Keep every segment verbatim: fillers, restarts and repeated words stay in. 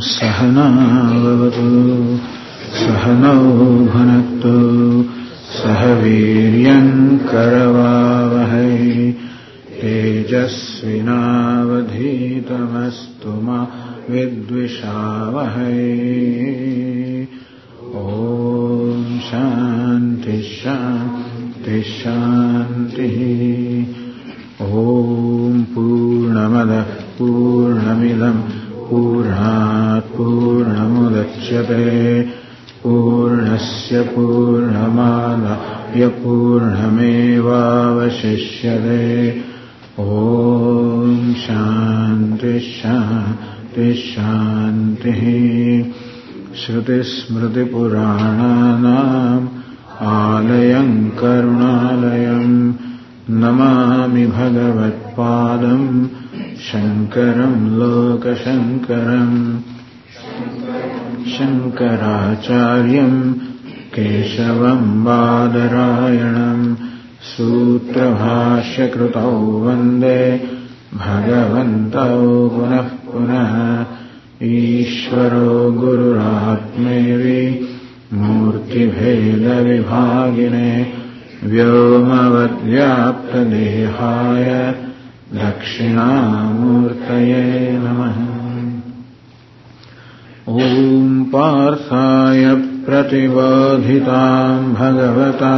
सहनावतु सहनौ भुनक्तु सह वीर्यं करवावहै तेजस्विनावधीतमस्तु मा विद्विषावहै। ॐ शान्ति शान्ति शान्तिः। ॐ पूर्णमदः पूर्णमिदं पूर्णात् पूर्णमुदच्यते पूर्णस्य पूर्णमादाय पूर्णमेवावशिष्यते। ॐ शान्ति शान्ति शान्तिः। श्रुतिस्मृतिपुराणानाम् आलयं करुणालयं नमामि भगवत्पादं शङ्करं लोकशङ्करं। शङ्कराचार्यं केशवं बादरायणं सूत्रभाष्यकृतौ वन्दे भगवन्तौ पुनः पुनः। ईश्वरो गुरुरात्मेति मूर्तिभेदविभागिने व्योमवद्व्याप्तदेहाय दक्षिणामूर्तये नमः। ॐ पार्थाय प्रतिबोधितां भगवता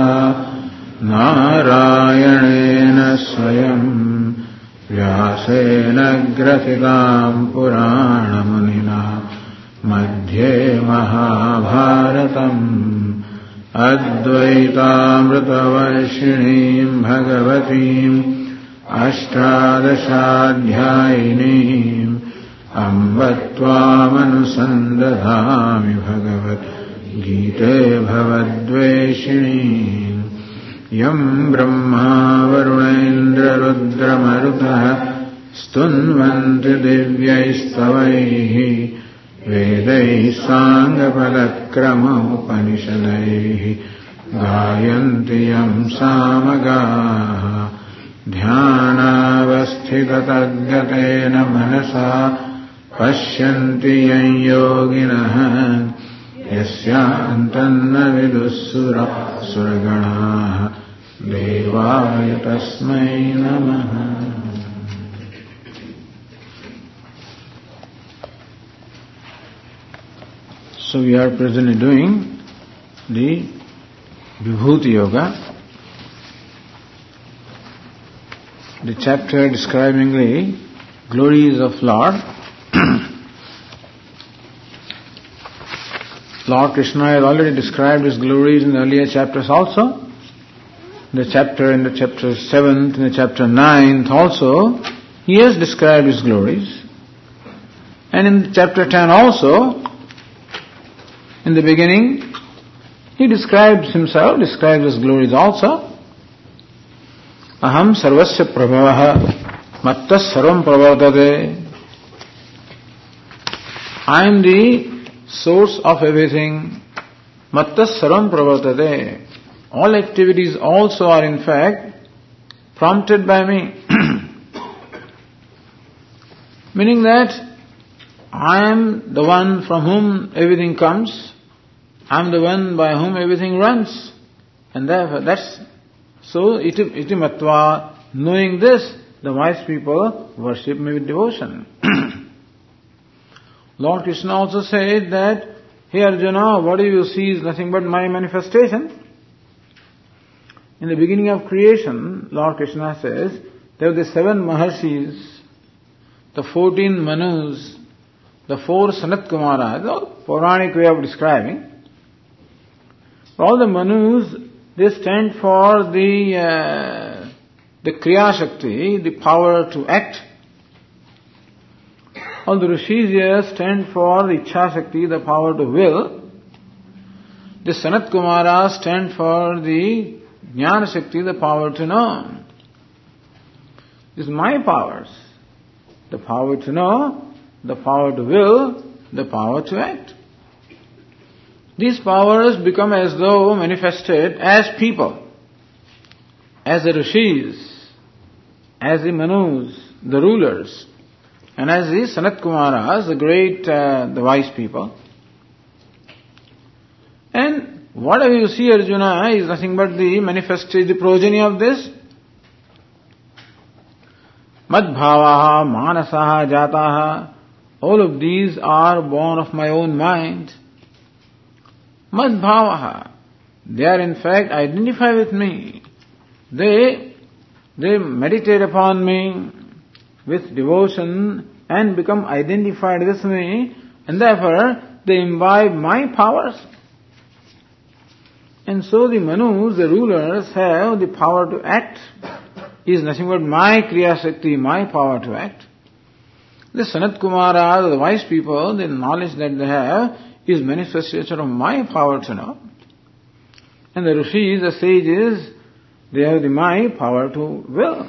नारायणेन स्वयं व्यासेन ग्रथितां पुराणमुनिना मध्ये महाभारतम् अद्वैतामृतवर्षिणीं भगवतीम् अष्टादशाध्यायिनीम् अम्ब त्वामनुसन्दधामि भगवद्गीते भवद्वेषिणीम्। यं ब्रह्मा वरुणेन्द्ररुद्रमरुतः स्तुन्वन्ति दिव्यैस्तवैः वेदैः साङ्गपदक्रमोपनिषदैः गायन्ति यं सामगाः। ध्यानावस्थिततद्गतेन मनसा पश्यन्ति यं योगिनः यस्यान्तन्न विदुःसुरगणाः देवाय तस्मै नमः। So we are presently doing the Vibhuti Yoga, the chapter describing the glories of Lord. Lord Krishna has already described his glories in the earlier chapters also. In the chapter, in the chapter seventh, in the chapter ninth also, he has described his glories. And in chapter ten also, in the beginning, he describes himself, describes his glories also. Aham sarvasya prabhavaha mattas sarvam pravartate. I am the source of everything. Mattas sarvam pravartate. All activities also are in fact prompted by me. Meaning that I am the one from whom everything comes. I am the one by whom everything runs. And therefore that's so iti, iti matva, knowing this, the wise people worship me with devotion. Lord Krishna also said that, hey Arjuna, what you see is nothing but my manifestation. In the beginning of creation, Lord Krishna says, there were the seven Maharshis, the fourteen Manus, the four Sanat Kumaras, all Puranic way of describing. All the Manus, they stand for the uh, the Kriya Shakti, the power to act. All the Rishis here stand for the Ichha Shakti, the power to will. The Sanat Kumaras stand for the Jnana Shakti, the power to know. These are my powers. The power to know, the power to will, the power to act. These powers become as though manifested as people, as the Rishis, as the Manus, the rulers. and as the Sanat Kumaras, the great, uh, the wise people. And whatever you see, Arjuna, is nothing but the manifested, the progeny of this. Madbhavaha, manasaha, jataha, all of these are born of my own mind. Madbhavaha, they are in fact identify with me. They, they meditate upon me with devotion and become identified with me, and therefore they imbibe my powers. And so the Manus, the rulers, have the power to act. Is nothing but my Kriya Shakti, my power to act. The Sanat Kumaras, the wise people, the knowledge that they have is manifestation of my power to know. And the Rishis, the sages, they have the my power to will.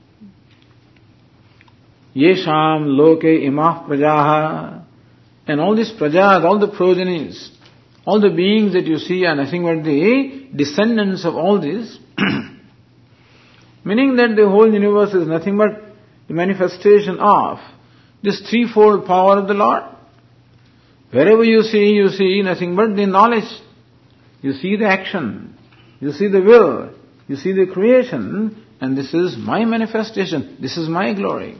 Yesham loke imah prajaha. And all these prajas, all the progenies, all the beings that you see are nothing but the descendants of all these. Meaning that the whole universe is nothing but the manifestation of this threefold power of the Lord. Wherever you see, you see nothing but the knowledge. You see the action. You see the will. You see the creation. And this is my manifestation. This is my glory.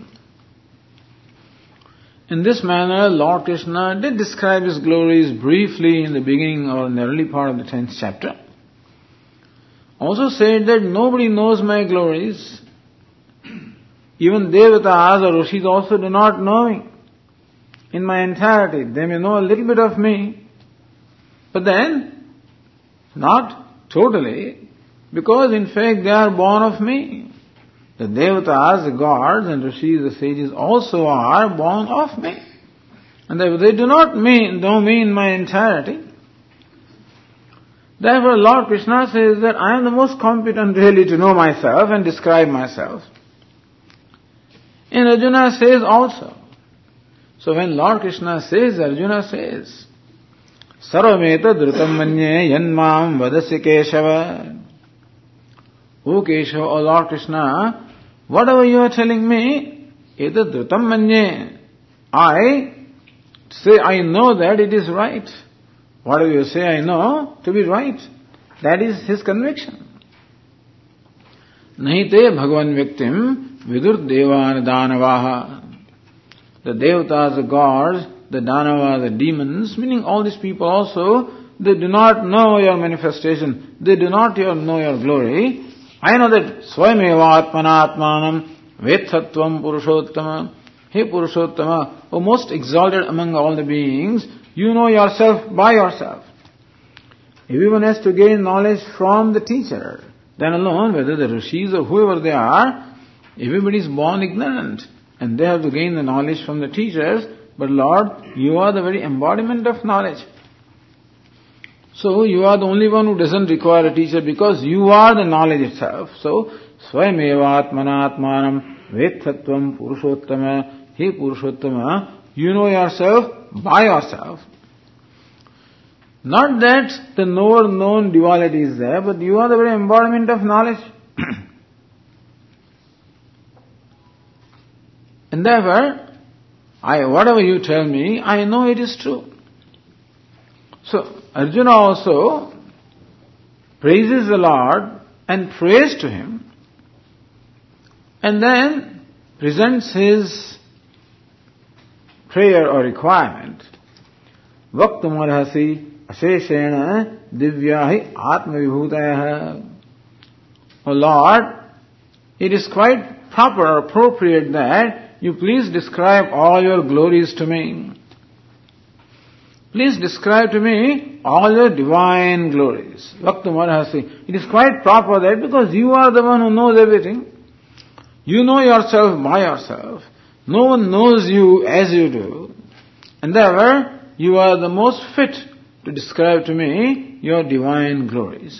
In this manner, Lord Krishna did describe His glories briefly in the beginning or in the early part of the tenth chapter. Also said that nobody knows my glories. Even Devatas or Rishis also do not know me in my entirety. They may know a little bit of me, but then not totally, because in fact they are born of me. The Devatas, the gods, and Rishis, the sages also are born of me. And they do not mean, know me in my entirety. Therefore, Lord Krishna says that I am the most competent really to know myself and describe myself. And Arjuna says also. So when Lord Krishna says, Arjuna says, Sarvameta dhrutam manye yanmam vadasya Keshava. O Keshava, O Lord Krishna, whatever you are telling me, etad dhrutam manye. I say, I know that it is right. Whatever you say, I know to be right. That is his conviction. Nahi te bhagavan vyaktim vidur devan danavaha. The devatas, the gods, the danavas, the demons, meaning all these people also, they do not know your manifestation. They do not know your glory. I know that swayameva atmanatmanam vethatvam purushottama. Hey Purushottama, O most exalted among all the beings, you know yourself by yourself. Everyone has to gain knowledge from the teacher. Then alone, whether the Rishis or whoever they are, everybody is born ignorant. And they have to gain the knowledge from the teachers. But Lord, you are the very embodiment of knowledge. So you are the only one who doesn't require a teacher because you are the knowledge itself. So, Swayameva atmanatmanam vethatvam purushottama. Hey Purushottama, you know yourself by yourself. Not that the knower known duality is there, but you are the very embodiment of knowledge. And therefore, I, whatever you tell me, I know it is true. So, Arjuna also praises the Lord and prays to Him, and then presents his prayer or requirement. Vaktumarhasi asheshena divyahi atmavibhutaya. O Lord, it is quite proper or appropriate that you please describe all your glories to me. Please describe to me all your divine glories. Vaktumarhasi. It is quite proper that because you are the one who knows everything. You know yourself by yourself. No one knows you as you do. And therefore, you are the most fit to describe to me your divine glories.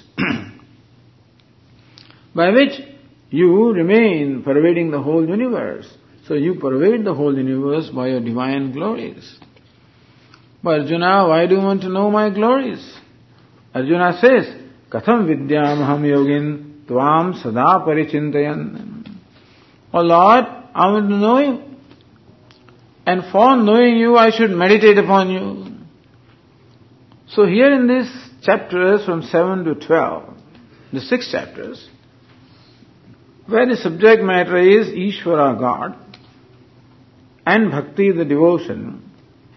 By which you remain pervading the whole universe. So you pervade the whole universe by your divine glories. But Arjuna, why do you want to know my glories? Arjuna says, Katham vidyamaham yogin tvam sada parichintayan. Oh Lord, I want to know you. And for knowing you, I should meditate upon you. So here in these chapters from seven to twelve, the six chapters, where the subject matter is Ishvara, God, and Bhakti, the devotion,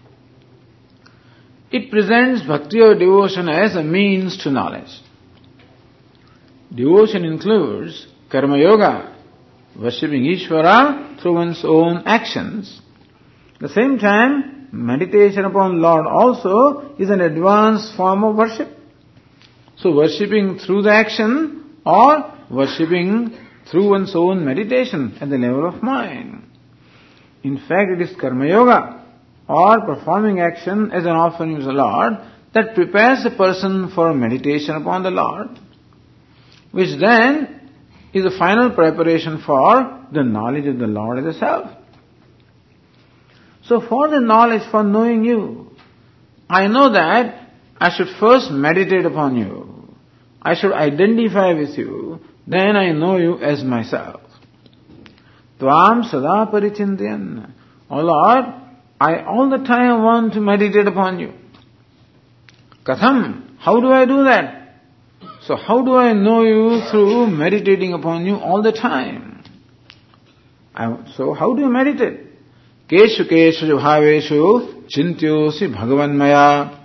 it presents Bhakti or devotion as a means to knowledge. Devotion includes Karma Yoga, worshipping Ishvara through one's own actions. At the same time, meditation upon Lord also is an advanced form of worship. So worshipping through the action or worshipping through one's own meditation at the level of mind. In fact, it is Karma Yoga or performing action as an offering to the Lord that prepares a person for meditation upon the Lord, which then is the final preparation for the knowledge of the Lord as a self. So for the knowledge, for knowing you, I know that I should first meditate upon you. I should identify with you. Then I know you as myself. Tvam sada parichintayan. O Lord, I all the time want to meditate upon you. Katham, how do I do that? So how do I know you? Through meditating upon you all the time. I, so how do you meditate? Keshu keshu bhaveshu chintyosi bhagavanmaya.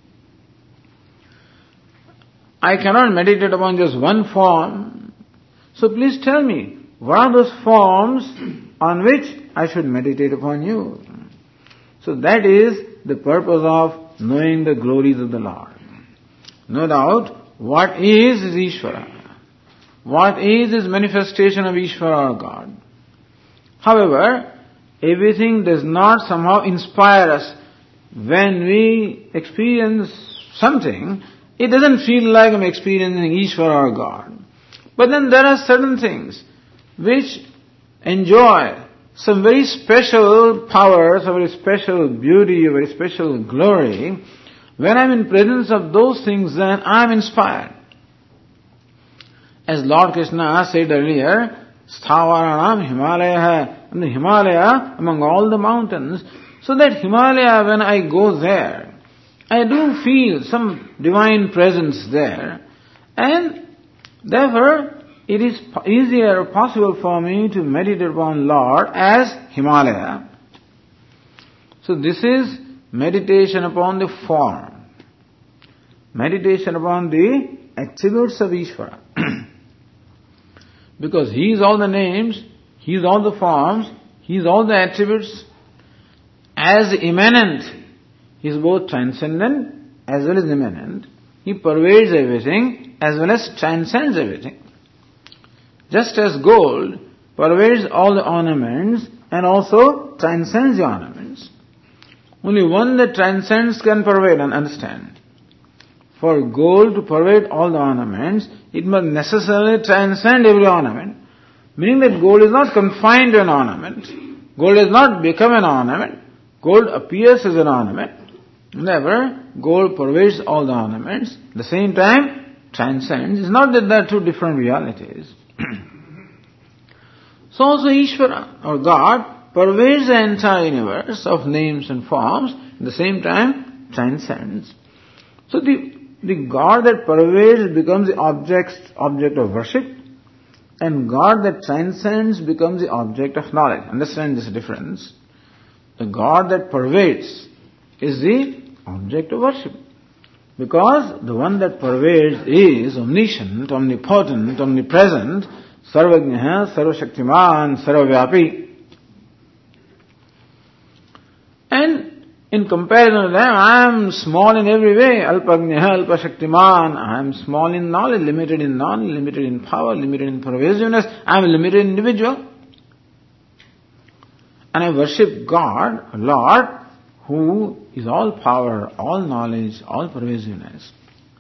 I cannot meditate upon just one form. So please tell me, what are those forms on which I should meditate upon you? So that is the purpose of knowing the glories of the Lord. No doubt, what is His Ishvara? What is His manifestation of Ishvara or God? However, everything does not somehow inspire us. When we experience something, it doesn't feel like I'm experiencing Ishvara or God. But then there are certain things which enjoy some very special powers, a very special beauty, a very special glory. When I'm in presence of those things, then I'm inspired. As Lord Krishna said earlier, Sthavaranam Himalaya, and the Himalaya among all the mountains, so that Himalaya, when I go there, I do feel some divine presence there, and therefore it is easier or possible for me to meditate upon Lord as Himalaya. So this is meditation upon the form, meditation upon the attributes of Ishvara. Because He is all the names, He is all the forms, He is all the attributes. As immanent, He is both transcendent as well as immanent. He pervades everything as well as transcends everything. Just as gold pervades all the ornaments and also transcends the ornaments. Only one that transcends can pervade and understand. For gold to pervade all the ornaments, it must necessarily transcend every ornament. Meaning that gold is not confined to an ornament. Gold does not become an ornament. Gold appears as an ornament. Never, gold pervades all the ornaments. At the same time, transcends. It's not that there are two different realities. So also Ishvara, or God, pervades the entire universe of names and forms. At the same time, transcends. So the The God that pervades becomes the object, object of worship, and God that transcends becomes the object of knowledge. Understand this difference. The God that pervades is the object of worship. Because the one that pervades is omniscient, omnipotent, omnipresent, sarvajnaha, sarvashaktiman, sarvavyapi. And in comparison to them, I am small in every way. Alpagnaha, alpashaktiman. I am small in knowledge, limited in knowledge, limited in power, limited in pervasiveness. I am a limited individual. And I worship God, Lord, who is all power, all knowledge, all pervasiveness.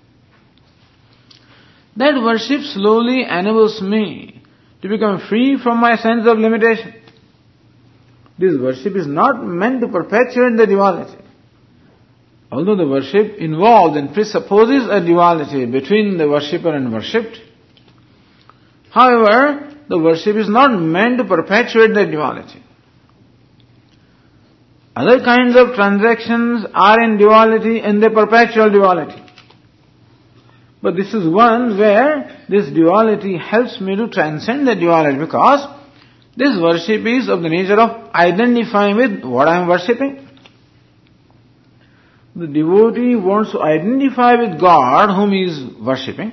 That worship slowly enables me to become free from my sense of limitation. This worship is not meant to perpetuate the duality. Although the worship involves and presupposes a duality between the worshipper and worshipped, however, the worship is not meant to perpetuate the duality. Other kinds of transactions are in duality and they perpetual duality. But this is one where this duality helps me to transcend the duality, because this worship is of the nature of identifying with what I am worshipping. The devotee wants to identify with God whom he is worshipping.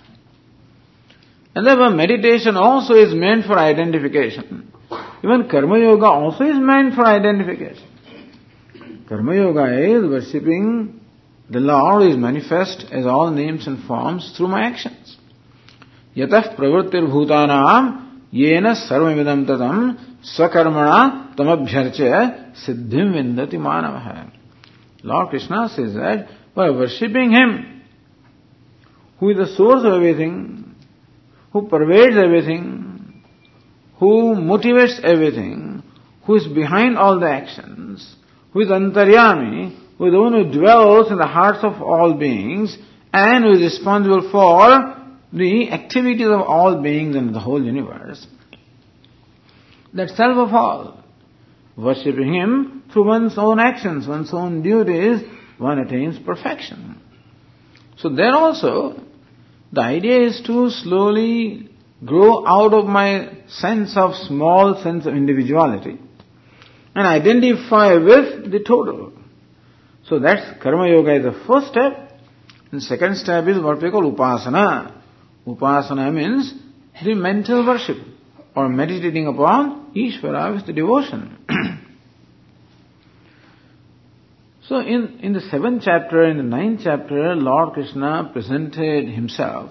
And therefore meditation also is meant for identification. Even Karma Yoga also is meant for identification. Karma Yoga is worshipping the Lord is manifest as all names and forms through my actions. Yatah pravrittir bhutanam yena sarvamidam tatam swakarmana tamabhyarche siddhim vindati manavah. Lord Krishna says that by worshipping Him, who is the source of everything, who pervades everything, who motivates everything, who is behind all the actions, who is Antaryami, who is the one who dwells in the hearts of all beings and who is responsible for the activities of all beings in the whole universe. That self of all. Worshipping Him through one's own actions, one's own duties, one attains perfection. So there also, the idea is to slowly grow out of my sense of small sense of individuality and identify with the total. So that's Karma Yoga is the first step. And second step is what we call Upasana. Upasana means the mental worship or meditating upon Ishvara with the devotion. So in, in the seventh chapter, in the ninth chapter, Lord Krishna presented Himself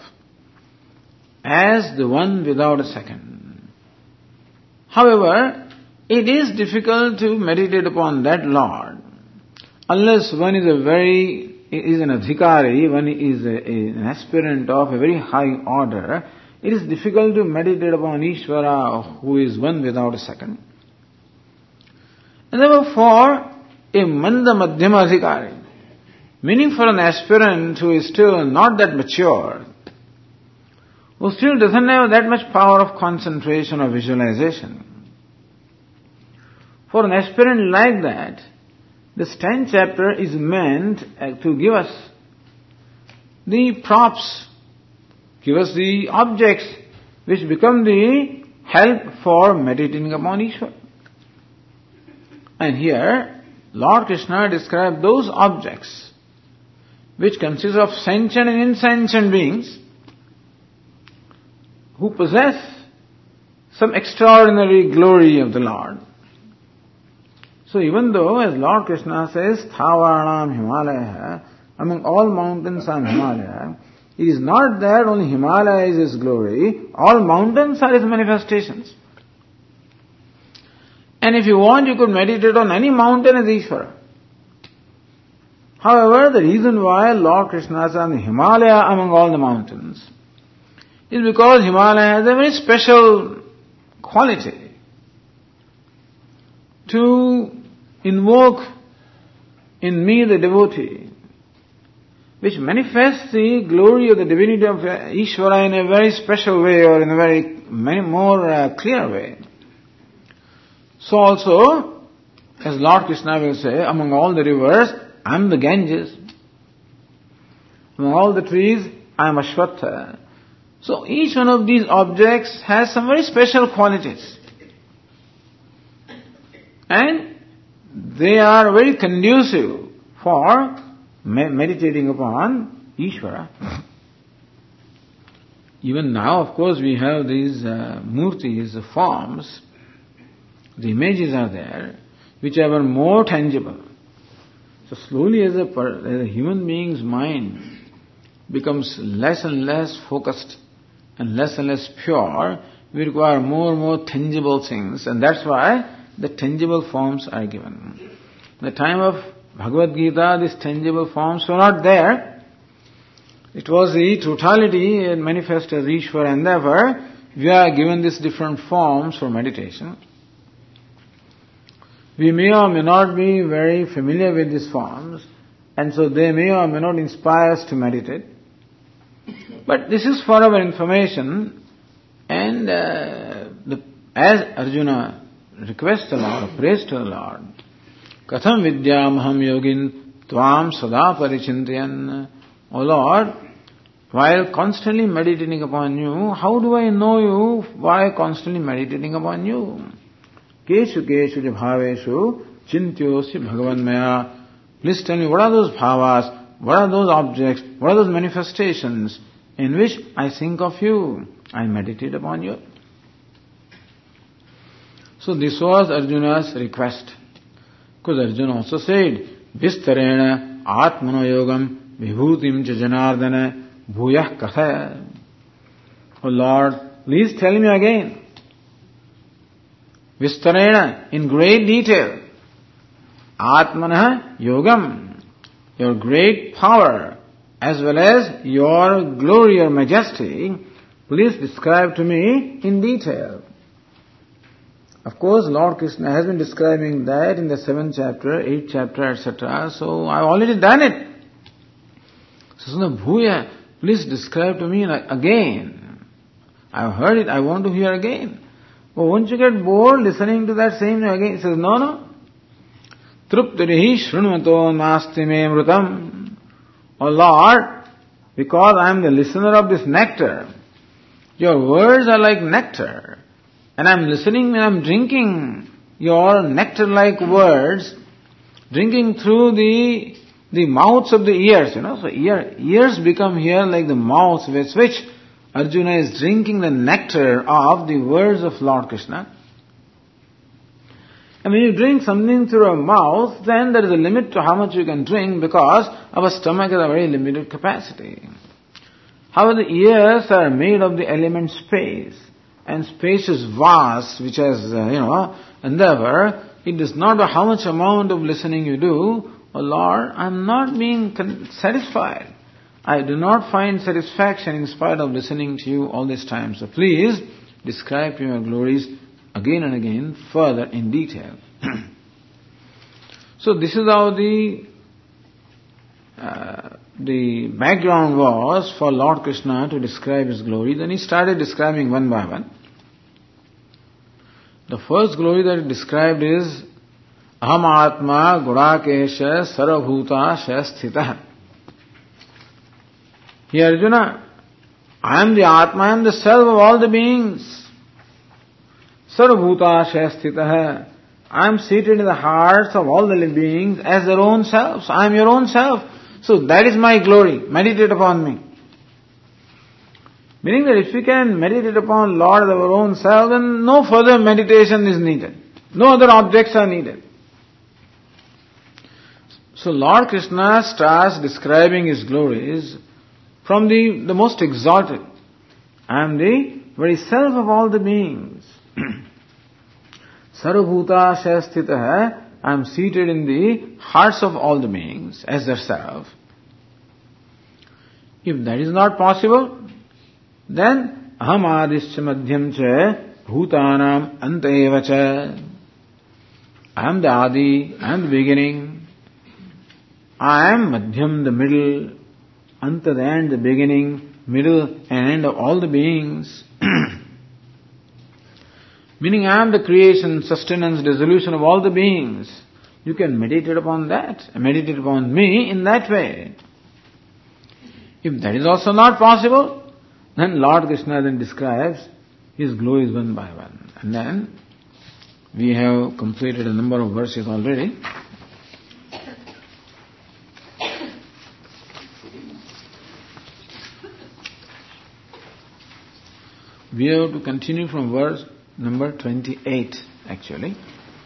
as the one without a second. However, it is difficult to meditate upon that Lord unless one is a very, is an adhikari, one is a, a, an aspirant of a very high order. It is difficult to meditate upon Ishvara who is one without a second. And therefore for a manda madhyama adhikari, meaning for an aspirant who is still not that mature, who still doesn't have that much power of concentration or visualization. For an aspirant like that, this tenth chapter is meant to give us the props, give us the objects which become the help for meditating upon Ishvara. And here, Lord Krishna described those objects which consist of sentient and insentient beings who possess some extraordinary glory of the Lord. So even though, as Lord Krishna says, Thavarnam Himalaya, among all mountains are Himalaya, it is not that only Himalaya is His glory, all mountains are His manifestations. And if you want, you could meditate on any mountain as Ishvara. However, the reason why Lord Krishna is on the Himalaya among all the mountains is because Himalaya has a very special quality to invoke in me the devotee, which manifests the glory of the divinity of Ishvara in a very special way or in a very many more uh, clear way. So also, as Lord Krishna will say, among all the rivers, I am the Ganges. Among all the trees, I am Ashwatha. So each one of these objects has some very special qualities. And they are very conducive for me- meditating upon Ishvara. Even now, of course, we have these uh, murtis, the forms, the images are there, which are more tangible. So slowly as a, per, as a human being's mind becomes less and less focused and less and less pure, we require more and more tangible things, and that's why the tangible forms are given. In the time of Bhagavad Gita, these tangible forms were not there. It was the totality manifest as Ishvara, and therefore we are given these different forms for meditation. We may or may not be very familiar with these forms, and so they may or may not inspire us to meditate. But this is for our information, and uh, the, as Arjuna requests the Lord, prays to the Lord, Katham vidyamaham yogin tvam sada parichintayan. O Lord, while constantly meditating upon you, how do I know you? Why constantly meditating upon you? Keshu keshu bhaveshu chintyosi bhagavan maya. Please tell me, what are those bhavas? What are those objects? What are those manifestations in which I think of you? I meditate upon you. So this was Arjuna's request. Because Arjuna also said, Vistarena atmano yogam vibhutim cha janardana bhuyah katha. Oh Lord, please tell me again. Vistarena, in great detail. Atmana yogam, your great power as well as your glory, your majesty, please describe to me in detail. Of course, Lord Krishna has been describing that in the seventh chapter, eighth chapter, et cetera. So I've already done it. So Suna Bhuya, please describe to me again. I've heard it, I want to hear again. But won't you get bored listening to that same thing again? He says, no, no. Truptarihi shrunvato nasti me mrutam. Oh Lord, because I am the listener of this nectar, your words are like nectar. And I am listening and I am drinking your nectar-like words, drinking through the the mouths of the ears, you know. So ear, ears become here like the mouths with which Arjuna is drinking the nectar of the words of Lord Krishna. And when you drink something through a mouth, then there is a limit to how much you can drink because our stomach has a very limited capacity. However, the ears are made of the element space. And space is vast, which has, uh, you know, endeavor. It does not matter how much amount of listening you do. Oh Lord, I am not being con- satisfied. I do not find satisfaction in spite of listening to you all this time. So please describe your glories again and again, further in detail. So this is how the uh, the background was for Lord Krishna to describe his glory. Then he started describing one by one. The first glory that he described is Aham Atma Gudakesha Sarvabhuta Shasthita. Here Arjuna, I am the Atma, I am the self of all the beings. Sarvabhuta Shasthita. I am seated in the hearts of all the living beings as their own selves. I am your own self. So that is my glory. Meditate upon me. Meaning that if we can meditate upon Lord as our own self, then no further meditation is needed. No other objects are needed. So Lord Krishna starts describing his glories from the, the most exalted. I am the very self of all the beings. Sarvabhuta Shasthita. I am seated in the hearts of all the beings as their self. If that is not possible, then aham adischa madhyam cha bhutanam anta eva cha. I am the Adi, I am the beginning. I am madhyam, the middle, anta, the end, the beginning, middle and end of all the beings. Meaning I am the creation, sustenance, dissolution of all the beings. You can meditate upon that, meditate upon me in that way. If that is also not possible, then Lord Krishna then describes his glories one by one. And then we have completed a number of verses already. We have to continue from verse number twenty-eight actually.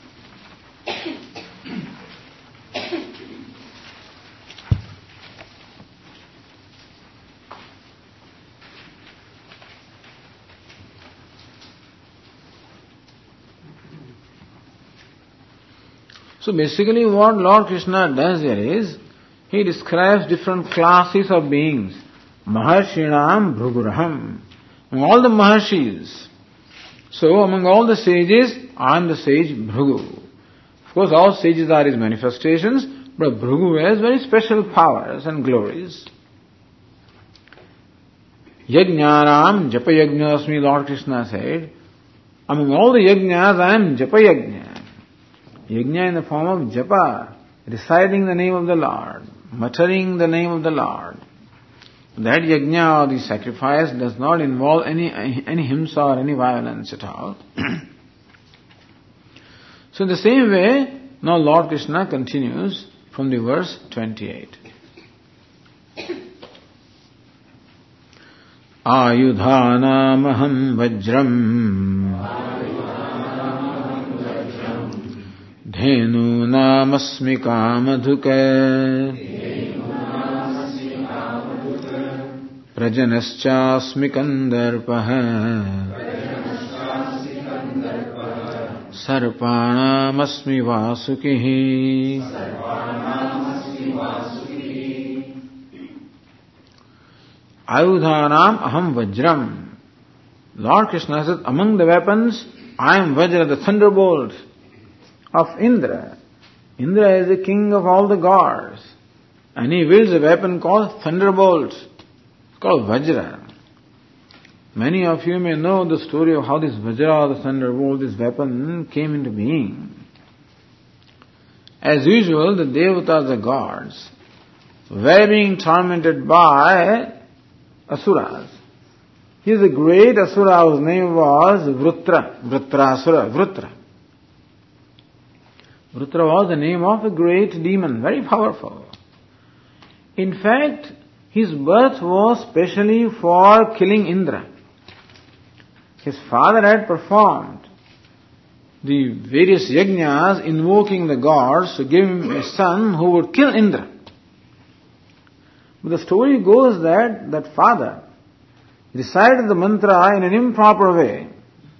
So basically what Lord Krishna does here is, he describes different classes of beings. Maharshinam Bhruguraham. Among all the Maharshis. So among all the sages, I am the sage Bhrigu. Of course all sages are his manifestations, but Bhrigu has very special powers and glories. Yajnanam Japayajnasmi, Lord Krishna said, among all the yajnas I am Japayajna. Yajna in the form of japa, reciting the name of the Lord, muttering the name of the Lord. That yajna or the sacrifice does not involve any any himsa or any violence at all. So in the same way, now Lord Krishna continues from the verse twenty-eight. Ayudhanamaham vajram dhenu namasmi kamadhuka prajanaschasmi kandarpaha sarpanamasmi vasukihi. Ayudhanam aham vajram. Lord Krishna says, among the weapons, I am Vajra, the thunderbolt of Indra. Indra is the king of all the gods. And he wields a weapon called thunderbolt. It's called Vajra. Many of you may know the story of how this Vajra, the thunderbolt, this weapon came into being. As usual, the Devatas, the gods, were being tormented by Asuras. He is a great Asura whose name was Vrutra, Vrutrasura, Vrutra. Vrutra was the name of a great demon, very powerful. In fact, his birth was specially for killing Indra. His father had performed the various yajnas invoking the gods to give him a son who would kill Indra. But the story goes that that father recited the mantra in an improper way.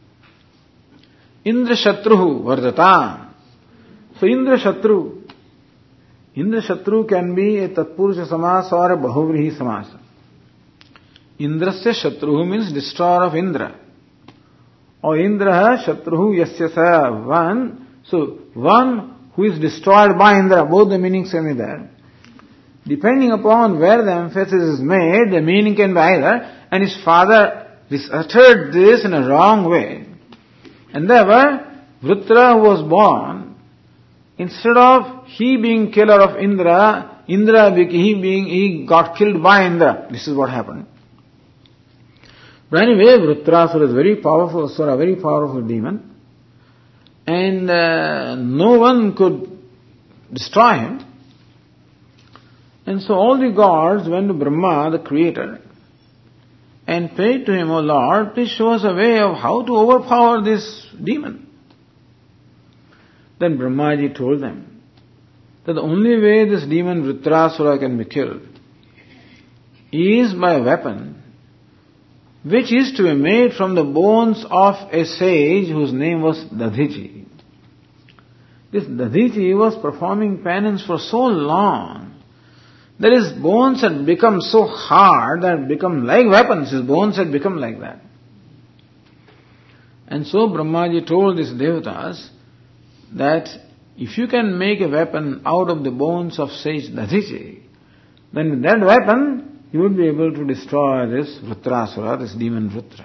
Indra Shatruhu Vardata. So Indra Shatru. Indra Shatru can be a Tatpurusha Samasa or a Bahuvrihi Samasa. Indrasya Shatruhu means destroyer of Indra. Or Indraha Shatruhu Yasyasa. One. So one who is destroyed by Indra. Both the meanings can be there. Depending upon where the emphasis is made, the meaning can be either, and his father uttered this in a wrong way. And therefore, Vrutra who was born, instead of he being killer of Indra, Indra he being he got killed by Indra. This is what happened. But anyway, Vrutrasura is very powerful, Asura, very powerful demon, and uh, no one could destroy him. And so all the gods went to Brahma, the creator, and prayed to him, O Lord, please show us a way of how to overpower this demon. Then Brahmaji told them that the only way this demon Vrutrasura can be killed is by a weapon which is to be made from the bones of a sage whose name was Dadhiji. This Dadhiji was performing penance for so long that his bones had become so hard that had become like weapons. His bones had become like that. And so Brahmaji told these devatas that if you can make a weapon out of the bones of sage Dadhiji, then with that weapon you would be able to destroy this Vrutrasura, this demon Vrutra.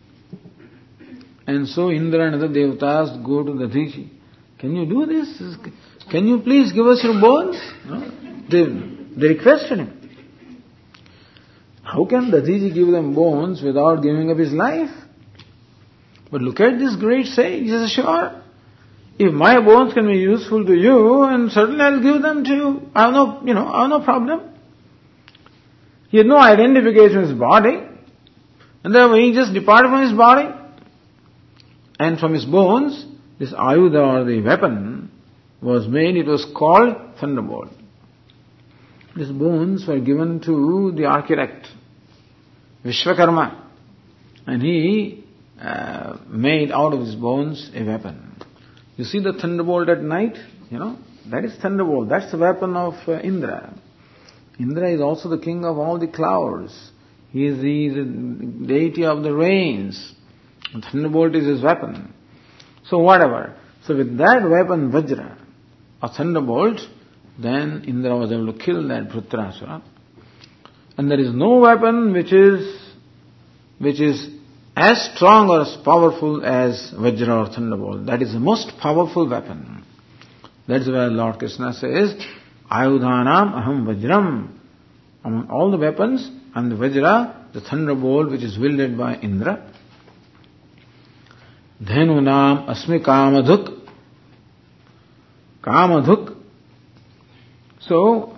And so Indra and other devatas go to Dadhiji. Can you do this? Can you please give us your bones? No? They, They requested him. How can Dadhiji give them bones without giving up his life? But look at this great sage. He says, sure, if my bones can be useful to you, and certainly I'll give them to you. I have no, you know, I have no problem. He had no identification with his body, and therefore he just departed from his body. And from his bones, this ayuda or the weapon was made. It was called thunderbolt. These bones were given to the architect, Vishwakarma, and he uh, made out of his bones a weapon. You see the thunderbolt at night, you know, that is thunderbolt. That's the weapon of uh, Indra. Indra is also the king of all the clouds. He is the, the deity of the rains. And thunderbolt is his weapon. So whatever. So with that weapon, Vajra, a thunderbolt, then Indra was able to kill that Vrutrasura. And there is no weapon which is which is as strong or as powerful as Vajra or thunderbolt. That is the most powerful weapon. That's why Lord Krishna says, Ayudhanam aham vajram. Among all the weapons, and the Vajra, the thunderbolt which is wielded by Indra. Dhenunam asmi kamadhuk. Kamadhuk. So,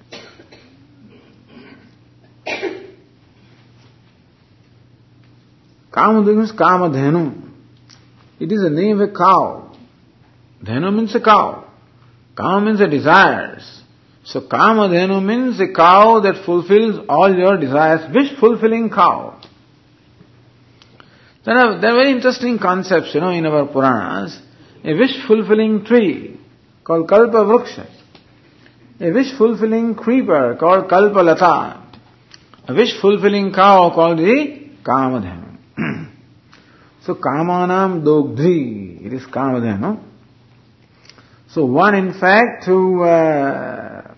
Kamadhuk means Kamadhenu. It is the name of a cow. Dhenu means a cow. Kama means the desires. So Kamadhenu means a cow that fulfills all your desires, wish-fulfilling cow. There are, there are very interesting concepts, you know, in our Puranas. A wish-fulfilling tree called Kalpa Vriksha. A wish-fulfilling creeper called Kalpa Lata. A wish-fulfilling cow called the Kamadhenu. So Kamanam Dogdhi, it is Kamadhenu. So one in fact to uh,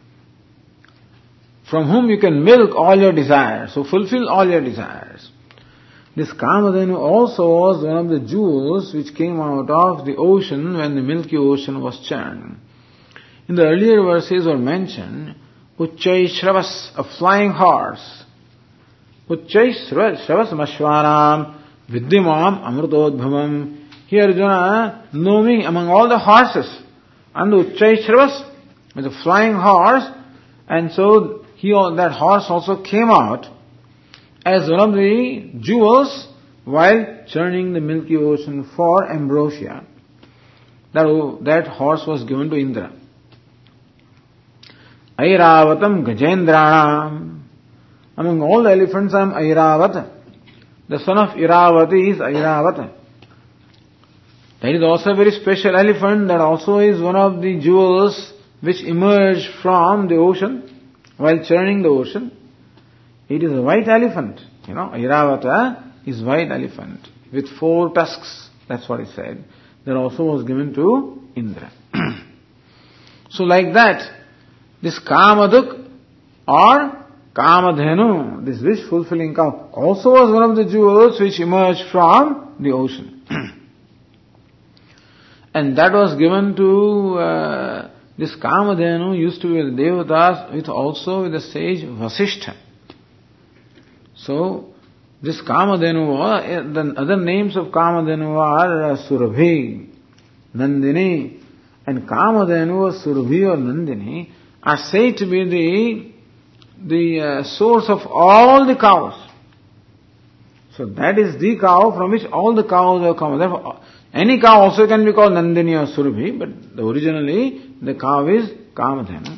from whom you can milk all your desires, so fulfill all your desires. This Kamadhenu also was one of the jewels which came out of the ocean when the Milky Ocean was churned. In the earlier verses were mentioned, Uchchai Shravas, a flying horse. Uchchai Shravas Mashvaram, Vidyamam Amrutodbhavam. Here Arjuna, knowing among all the horses, and the Uchchai Shravas is a flying horse, and so he, that horse also came out as one of the jewels while churning the Milky Ocean for ambrosia. That, that horse was given to Indra. Airavatam Gajendranam. Among all the elephants I am Airavata. The son of Iravati is Airavata. That is also a very special elephant. That also is one of the jewels which emerged from the ocean while churning the ocean. It is a white elephant. You know, Airavata is white elephant with four tusks. That's what he said. That also was given to Indra. So like that, this Kamadhuk or Kamadhenu, this wish-fulfilling cow, also was one of the jewels which emerged from the ocean. And that was given to, uh, this Kamadhenu used to be with Devatas, with also with the sage Vasishtha. So, this Kamadhenu, the other names of Kamadhenu are Surabhi, Nandini, and Kamadhenu, Surabhi or Nandini are said to be the the uh, source of all the cows. So that is the cow from which all the cows have come. Therefore, any cow also can be called Nandini or Surabhi, but the originally the cow is Kamadhenu.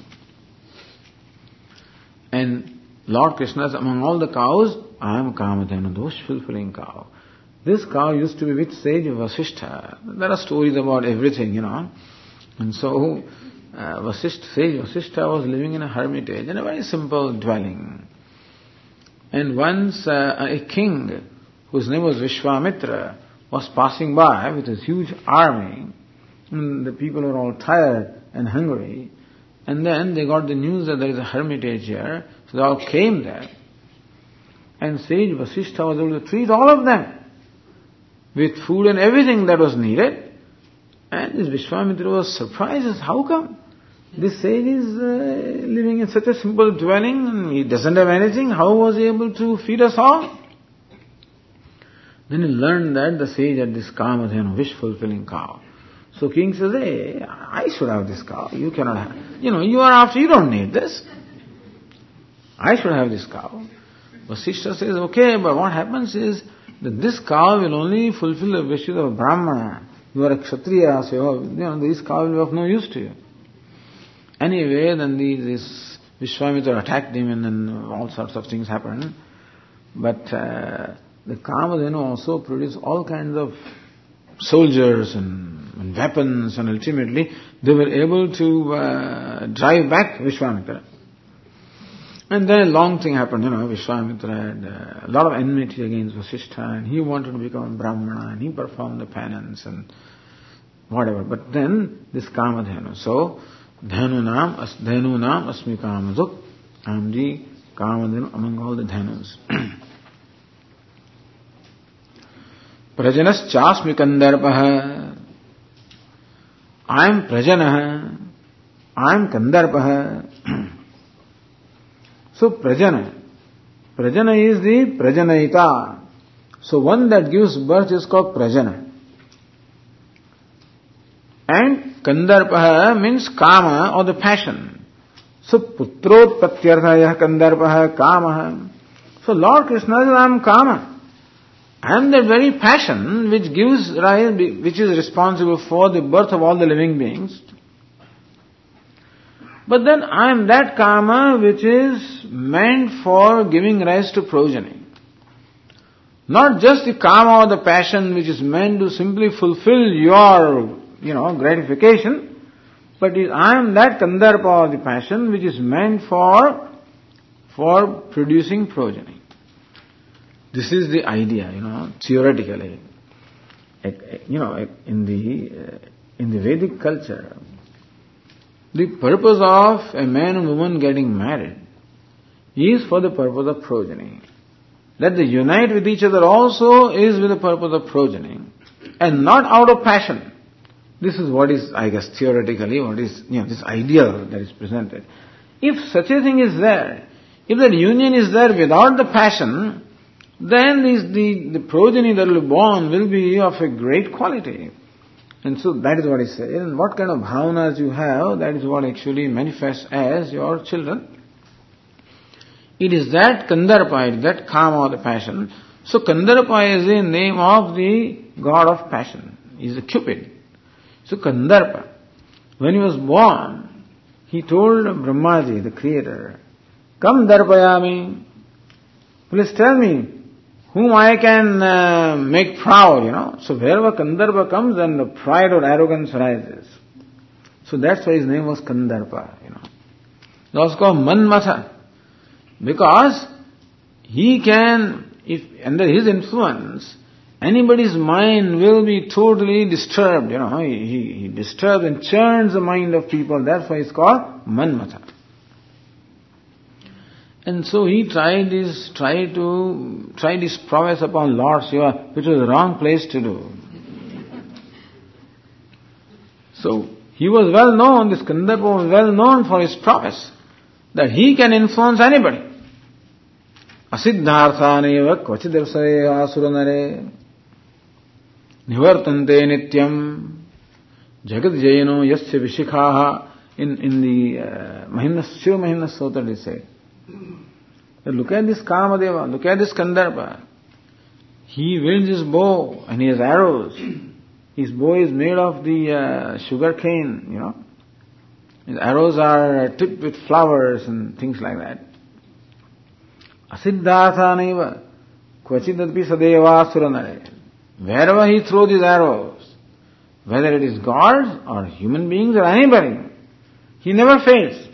And Lord Krishna says, among all the cows, I am Kamadhenu, the wish-fulfilling cow. This cow used to be with sage Vasishtha. There are stories about everything, you know. And so, uh, Vasishtha, sage Vasishtha was living in a hermitage in a very simple dwelling. And once uh, a king, whose name was Vishwamitra, was passing by with his huge army, and the people were all tired and hungry, and then they got the news that there is a hermitage here, so they all came there. And sage Vasishtha was able to treat all of them with food and everything that was needed. And this Vishwamitra was surprised as how come this sage is uh, living in such a simple dwelling and he doesn't have anything, how was he able to feed us all? Then he learned that the sage had this Kamadhenu, wish-fulfilling cow. So king says, hey, I should have this cow, you cannot have. You know, you are after, you don't need this. I should have this cow. Vasishtha says, okay, but what happens is that this cow will only fulfill the wishes of a Brahmana. You are a Kshatriya, so you know, this cow will be of no use to you. Anyway, then the, this Vishwamitra attacked him and then all sorts of things happened. But uh, the Kamadhenu also produced all kinds of soldiers and, and weapons, and ultimately they were able to uh, drive back Vishwamitra. And then a long thing happened, you know, Vishwamitra had uh, a lot of enmity against Vasishtha, and he wanted to become a Brahmana, and he performed the penance and whatever. But then this Kamadhenu, so Dhenu Nam, as, Dhenu Nam Asmi Kamadhuk, I am the Kamadhenu among all the Dhenus. Prajanas Chasmi Kandarpaha. I am Prajana, I am Kandarpa. So Prajana, Prajana is the Prajanayita. So one that gives birth is called Prajana. And Kandarpa means Kama or the passion. So Putrotpatyarthaya Kandarpa Kama. So Lord Krishna says, I am Kama. I am that very passion which gives rise, which is responsible for the birth of all the living beings. But then I am that Kama which is meant for giving rise to progeny. Not just the Kama or the passion which is meant to simply fulfill your, you know, gratification, but I am that Kandarpa or the passion which is meant for, for producing progeny. This is the idea, you know, theoretically. You know, in the, in the Vedic culture, the purpose of a man and woman getting married is for the purpose of progeny. That they unite with each other also is with the purpose of progeny, and not out of passion. This is what is, I guess, theoretically, what is, you know, this ideal that is presented. If such a thing is there, if that union is there without the passion, then this, the, the progeny that will be born will be of a great quality. And so that is what he says. And what kind of bhavanas you have, that is what actually manifests as your children. It is that Kandarpa, it is that Kama or the passion. So Kandarpa is the name of the god of passion. He is a Cupid. So Kandarpa, when he was born, he told Brahmaji, the creator, Kam Darpayami, please tell me whom I can uh, make proud, you know. So wherever Kandarpa comes, then the pride or arrogance rises. So that's why his name was Kandarpa, you know. He was called Manmatha, because he can, if under his influence, anybody's mind will be totally disturbed, you know. He, he, he disturbs and churns the mind of people. That's why he's called Manmatha. And so he tried his, tried to, tried his prowess upon Lord Shiva, which was the wrong place to do. So he was well known, this Kandarpa was well known for his prowess, that he can influence anybody. Asiddharthaneva kvachidarsare asuranare nivartante nityam jagat jayano yasya vishikhaha. In, in the uh, Mahimna, Shiva Mahimna Stotra they say, look at this Kamadeva, look at this Kandarpa. He wields his bow and he has arrows. His bow is made of the uh, sugar cane, you know. His arrows are tipped with flowers and things like that. Asiddhathaneva kvachidadpi sadeva suranare. Wherever he throws his arrows, whether it is gods or human beings or anybody, he never fails.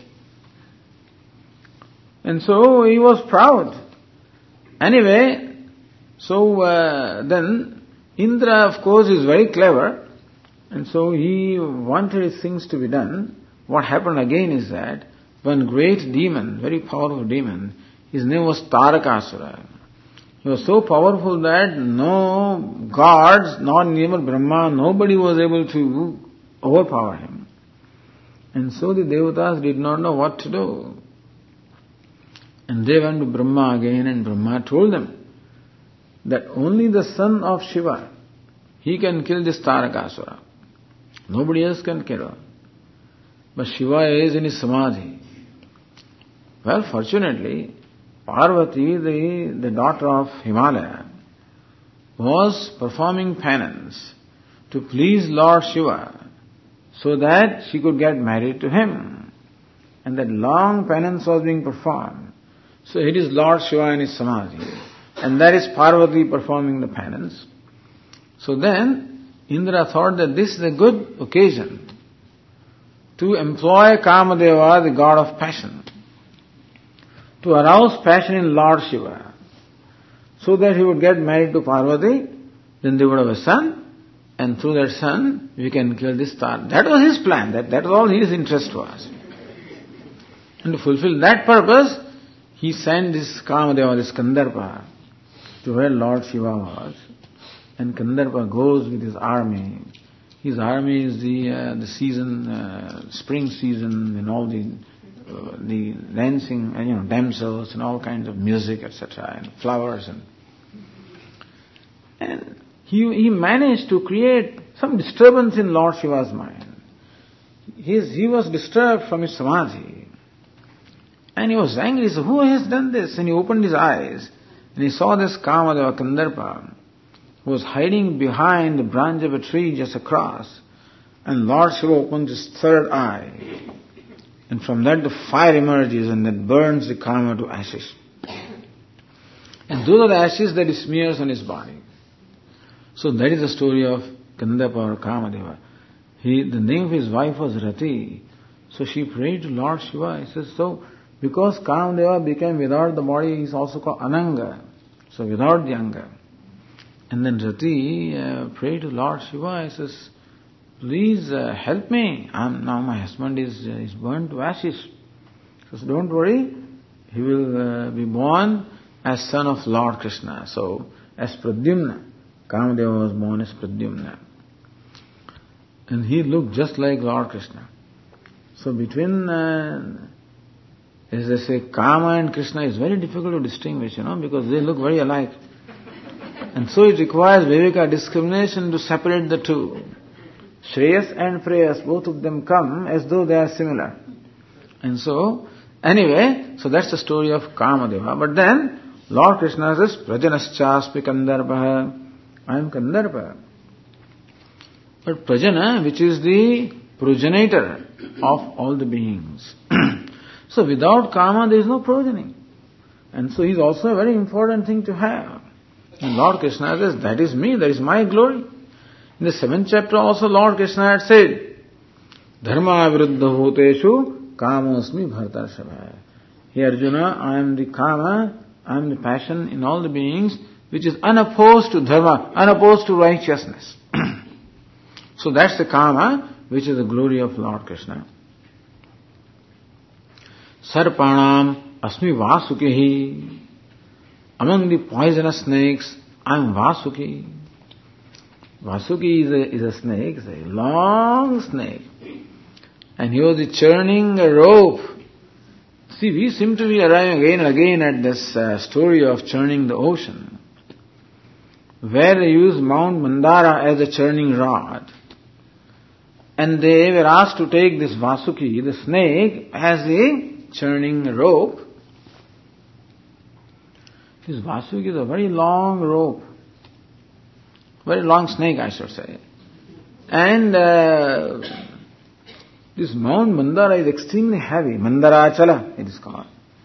And so he was proud. Anyway, so uh, then Indra, of course, is very clever, and so he wanted his things to be done. What happened again is that one great demon, very powerful demon, his name was Tarakasura. He was so powerful that no gods, not even Brahma, nobody was able to overpower him. And so the Devatas did not know what to do. And they went to Brahma again, and Brahma told them that only the son of Shiva, he can kill this Tarakasura. Nobody else can kill her. But Shiva is in his samadhi. Well, fortunately, Parvati, the, the daughter of Himalaya, was performing penance to please Lord Shiva so that she could get married to him. And that long penance was being performed. So it is Lord Shiva in his samadhi, and that is Parvati performing the penance. So then Indra thought that this is a good occasion to employ Kamadeva, the god of passion, to arouse passion in Lord Shiva, so that he would get married to Parvati, then they would have a son, and through that son we can kill this star. That was his plan, that, that was all his interest was. And to fulfill that purpose, he sent this Kamadeva, this Kandarpa, to where Lord Shiva was. And Kandarpa goes with his army his army is the uh, the season, uh, spring season, and all the uh, the dancing, uh, you know, damsels and all kinds of music, et cetera, and flowers, and and he he managed to create some disturbance in Lord Shiva's mind. His, he was disturbed from his samadhi, and he was angry. So who has done this? And he opened his eyes, and he saw this Kamadeva Kandarpa, who was hiding behind the branch of a tree just across. And Lord Shiva opens his third eye, and from that the fire emerges and that burns the Kama to ashes. And those are the ashes that he smears on his body. So that is the story of Kandarpa or Kamadeva. He, the name of his wife was Rati. So she prayed to Lord Shiva. He says, so because Kamadeva became without the body, he is also called Ananga. So without the anga. And then Rati uh, prayed to Lord Shiva. He says, please uh, help me. I'm, now my husband is, uh, is burnt to ashes. He says, don't worry. He will uh, be born as son of Lord Krishna. So as Pradyumna. Kamadeva was born as Pradyumna. And he looked just like Lord Krishna. So between, uh, as they say, Kama and Krishna is very difficult to distinguish, you know, because they look very alike. And so it requires Viveka discrimination to separate the two. Shreyas and Preyas, both of them come as though they are similar. And so, anyway, so that's the story of Kamadeva. But then, Lord Krishna says, Prajanaschaspi Kandarpa. I am Kandarpa. But Prajana, which is the progenitor of all the beings. So without Kama, there is no progeny. And so he is also a very important thing to have. And Lord Krishna says, that is me, that is my glory. In the seventh chapter also Lord Krishna had said, Dharma viruddha bhuteshu kamosmi bhartarshava. Hey Arjuna, I am the Kama, I am the passion in all the beings, which is unopposed to dharma, unopposed to righteousness. So that's the Kama, which is the glory of Lord Krishna. Sarpanam asmi Vasuki. Among the poisonous snakes, I am Vasuki. Vasuki is a, is a snake, it's a long snake. And he was churning a rope. See, we seem to be arriving again and again at this uh, story of churning the ocean, where they use Mount Mandara as a churning rod. And they were asked to take this Vasuki, the snake, as a churning rope. This Vasuki is a very long rope. Very long snake, I should say. And uh, this Mount Mandara is extremely heavy. Mandarachala, it is called.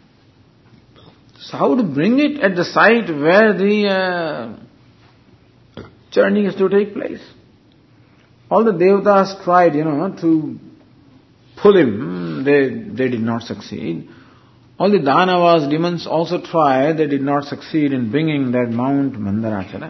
So how to bring it at the site where the uh, churning is to take place? All the devatas tried, you know, to pull him. They, they did not succeed. All the Danavas, demons also tried. They did not succeed in bringing that Mount Mandarachala.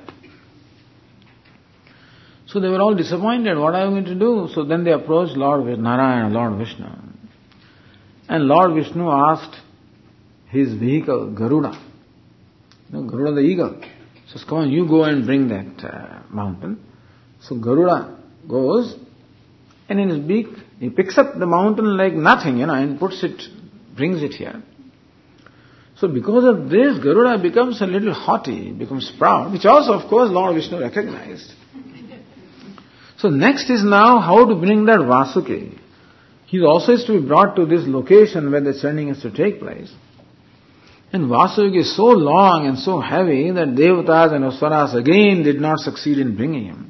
So they were all disappointed. What are we going to do? So then they approached Lord Narayana, Lord Vishnu. And Lord Vishnu asked his vehicle, Garuda. You know, Garuda the eagle. Says, come on, you go and bring that uh, mountain. So Garuda goes, and in his beak, he picks up the mountain like nothing, you know, and puts it, brings it here. So because of this, Garuda becomes a little haughty, becomes proud, which also, of course, Lord Vishnu recognized. So next is now how to bring that Vasuki. He also is to be brought to this location where the churning is to take place. And Vasuki is so long and so heavy that Devatas and Aswaras again did not succeed in bringing him.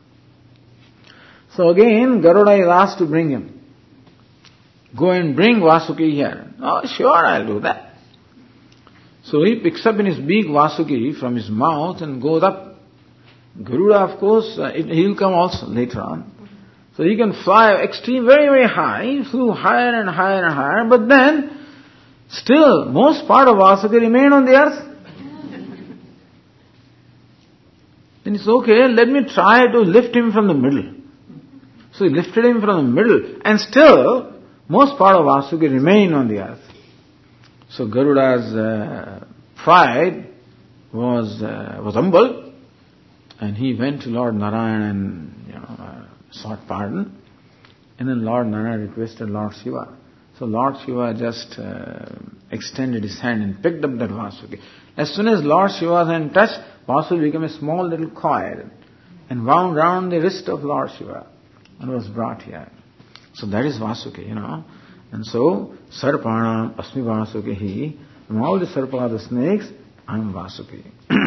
So again, Garuda is asked to bring him. Go and bring Vasuki here. Oh, sure, I'll do that. So he picks up in his beak Vasuki from his mouth and goes up. Garuda, of course, uh, it, he'll come also later on. So he can fly extreme, very, very high. He flew higher and higher and higher. But then, still, most part of Vasuki remained on the earth. Then it's okay, let me try to lift him from the middle. So he lifted him from the middle. And still, most part of Vasuki remained on the earth. So Garuda's uh, pride was uh, was humbled. And he went to Lord Narayana and you know, uh, sought pardon. And then Lord Narayana requested Lord Shiva. So Lord Shiva just uh, extended his hand and picked up that Vasuki. As soon as Lord Shiva's hand touched, Vasuki became a small little coil and wound round the wrist of Lord Shiva and was brought here. So that is Vasuki, you know. And so, Sarpanam Asmi Vasuki, from all the Sarpa, the snakes, I am Vasuki.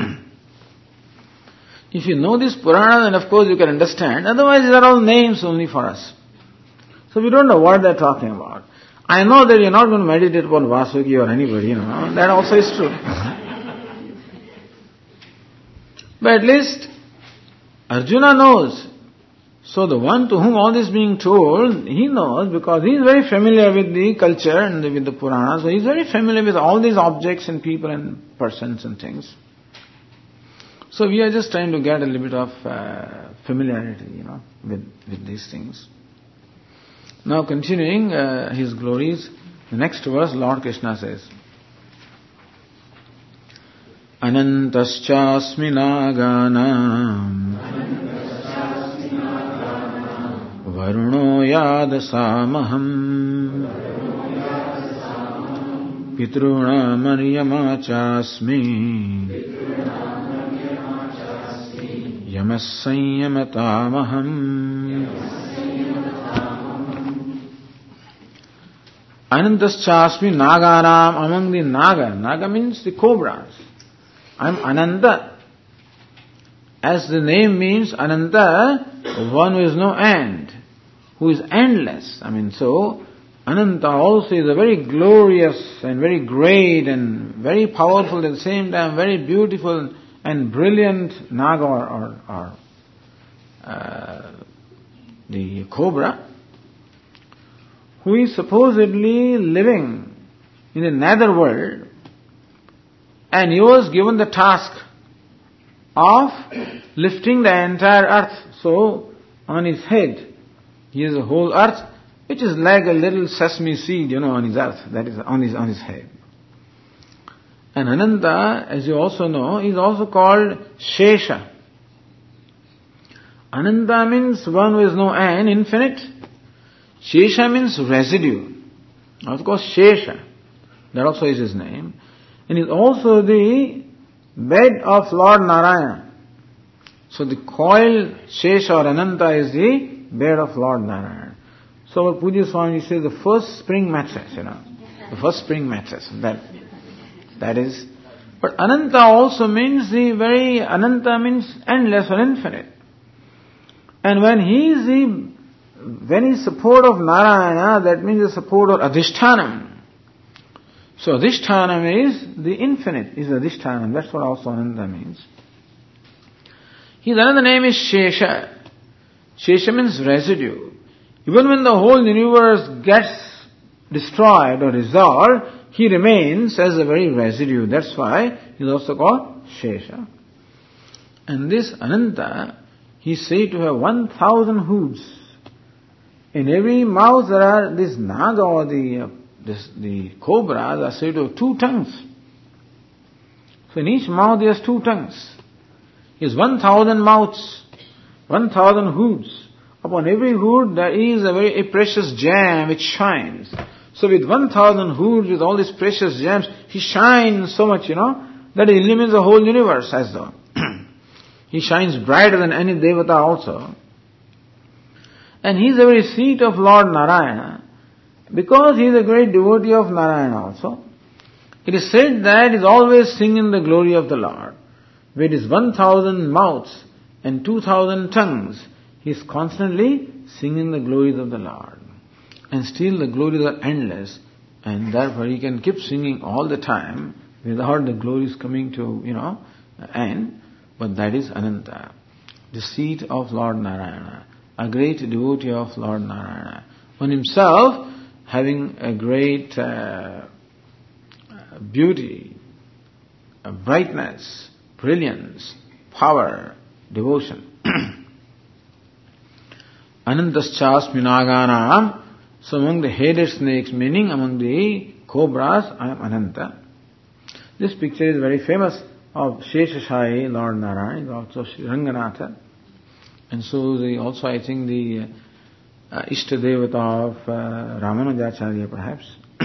If you know this Purana, then of course you can understand. Otherwise, these are all names only for us. So we don't know what they're talking about. I know that you're not going to meditate upon Vasuki or anybody, you know. That also is true. But at least Arjuna knows. So the one to whom all this is being told, he knows because he is very familiar with the culture and with the Purana. So he is very familiar with all these objects and people and persons and things. So we are just trying to get a little bit of uh, familiarity, you know, with, with these things. Now continuing uh, his glories, the next verse Lord Krishna says, Anantaschasmi naganam Varuno yadasamaham Pitruna maryama chasmi Yamasayamatamaham Anantaschasmi Nagaram, among the Naga. Naga means the cobras. I am Ananta. As the name means, Ananta, one who is no end, who is endless. I mean, so, Ananta also is a very glorious and very great and very powerful at the same time, very beautiful and brilliant Naga or, or, or uh, the cobra, who is supposedly living in the netherworld, and he was given the task of lifting the entire earth. So, on his head, he has a whole earth, which is like a little sesame seed, you know, on his earth, that is on his, on his head. And Ananta, as you also know, is also called Shesha. Ananta means one who is no end, infinite. Shesha means residue. Of course, Shesha, that also is his name. And is also the bed of Lord Narayana. So the coil Shesha or Ananta is the bed of Lord Narayana. So our Pujya Swami says the first spring mattress, you know. The first spring mattress. That, that is. But Ananta also means the very, Ananta means endless or infinite. And when he is the When he is support of Narayana, that means the support of Adhishthanam. So Adhishthanam is the infinite, is Adhishthanam. That's what also Ananta means. His another name is Shesha. Shesha means residue. Even when the whole universe gets destroyed or dissolved, he remains as a very residue. That's why he is also called Shesha. And this Ananta, he is said to have one thousand hooves. In every mouth there are this naga or the, uh, this, the cobras are said to have two tongues. So in each mouth he has two tongues. He has one thousand mouths, one thousand hoods. Upon every hood there is a very a precious gem which shines. So with one thousand hoods, with all these precious gems, he shines so much, you know, that he illumines the whole universe as though. He shines brighter than any devata also. And he is the very seat of Lord Narayana, because he is a great devotee of Narayana also. It is said that he is always singing the glory of the Lord. With his one thousand mouths and two thousand tongues, he is constantly singing the glories of the Lord. And still the glories are endless, and therefore he can keep singing all the time without the glories coming to, you know, end. But that is Ananta, the seat of Lord Narayana, a great devotee of Lord Narayana, on himself having a great uh, beauty, a brightness, brilliance, power, devotion. Anantaschasmi naganam, so among the headed snakes, meaning among the cobras, I am Ananta. This picture is very famous of Sheshashai, Lord Narayana, also Sri Ranganatha. And so the, also I think the uh, Ishtadevata of uh, Ramanujacharya perhaps.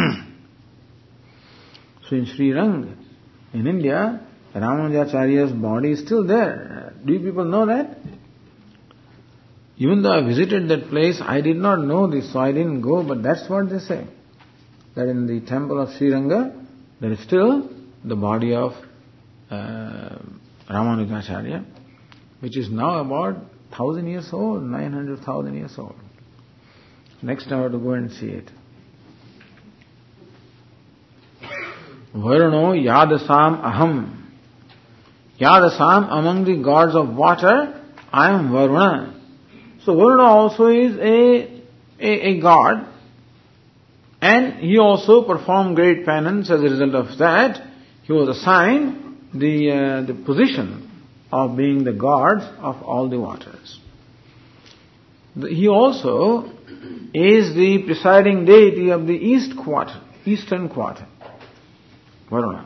So in Sri Rang, in India, Ramanujacharya's body is still there. Do you people know that? Even though I visited that place, I did not know this, so I didn't go, but that's what they say. That in the temple of Sri Ranga, there is still the body of uh, Ramanujacharya, which is now about thousand years old, nine hundred thousand years old. Next I have to go and see it. Varuno yadasam aham. Yadasam, among the gods of water, I am Varuna. So Varuna also is a, a, a god, and he also performed great penance. As a result of that, he was assigned the uh, the position of being the god of all the waters. He also is the presiding deity of the east quarter, eastern quarter, Varuna.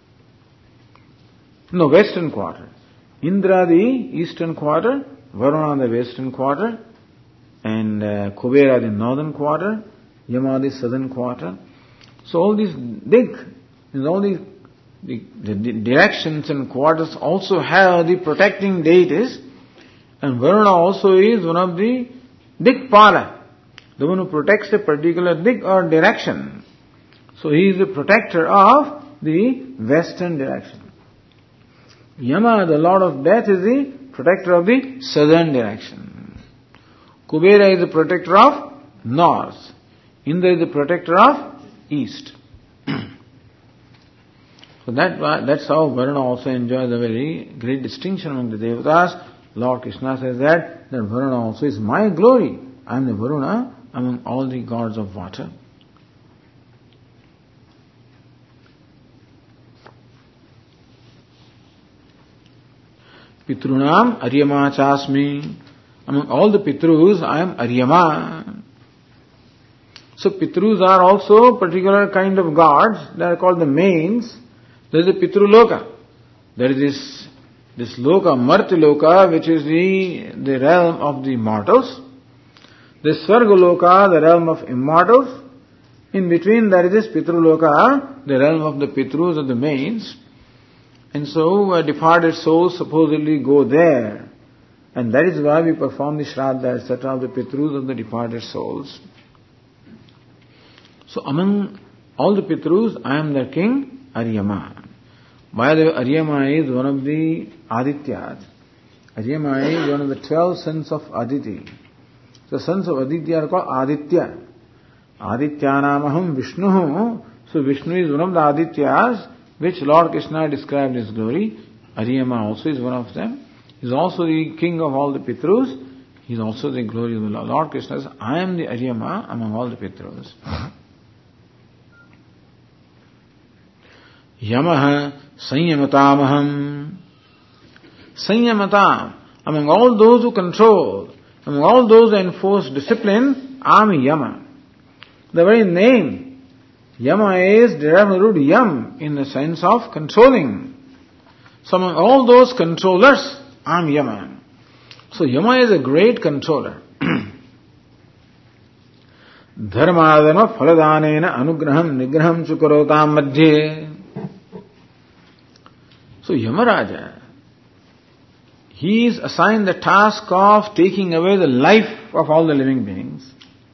No, western quarter. Indra the eastern quarter, Varuna the western quarter, and uh, Kubera the northern quarter, Yama the southern quarter. So all these dig, all these the, the directions and quarters also have the protecting deities, and Varuna also is one of the Dikpala, the one who protects a particular dig or direction. So he is the protector of the western direction. Yama, the Lord of Death, is the protector of the southern direction. Kubera is the protector of north. Indra is the protector of east. So that that's how Varuna also enjoys a very great distinction among the Devatas. Lord Krishna says that, that Varuna also is my glory. I am the Varuna among all the gods of water. Pitrunam Aryama Chasmi. Among all the Pitrus, I am Aryama. So Pitrus are also particular kind of gods. They are called the mains. There is a Pitruloka. There is this, this Loka, Martyaloka, which is the, the realm of the mortals. The Svargaloka, the realm of immortals. In between there is this Pitruloka, the realm of the Pitrus or the mains. And so uh, departed souls supposedly go there. And that is why we perform the Shraddha, et cetera of the Pitrus of the departed souls. So among all the Pitrus, I am their king, Aryama. By the way, Aryama is one of the Adityas. Aryama is one of the twelve sons of Aditi. The sons of Aditi are called Aditya. Adityanamaham Vishnu. So Vishnu is one of the Adityas, which Lord Krishna described his glory. Aryama also is one of them. He is also the king of all the Pitrus. He is also the glory of the Lord. Lord Krishna says, I am the Aryama among all the Pitrus. Yamaha Sanyamatamaham. Sanyamatam. Among all those who control, among all those who enforce discipline, I am Yama. The very name Yama is derived from the root yam in the sense of controlling. So among all those controllers, I am Yama. So Yama is a great controller. Dharmadana phaladhanena anugraham nigraham chukarotam madhye. So Yamaraja, he is assigned the task of taking away the life of all the living beings.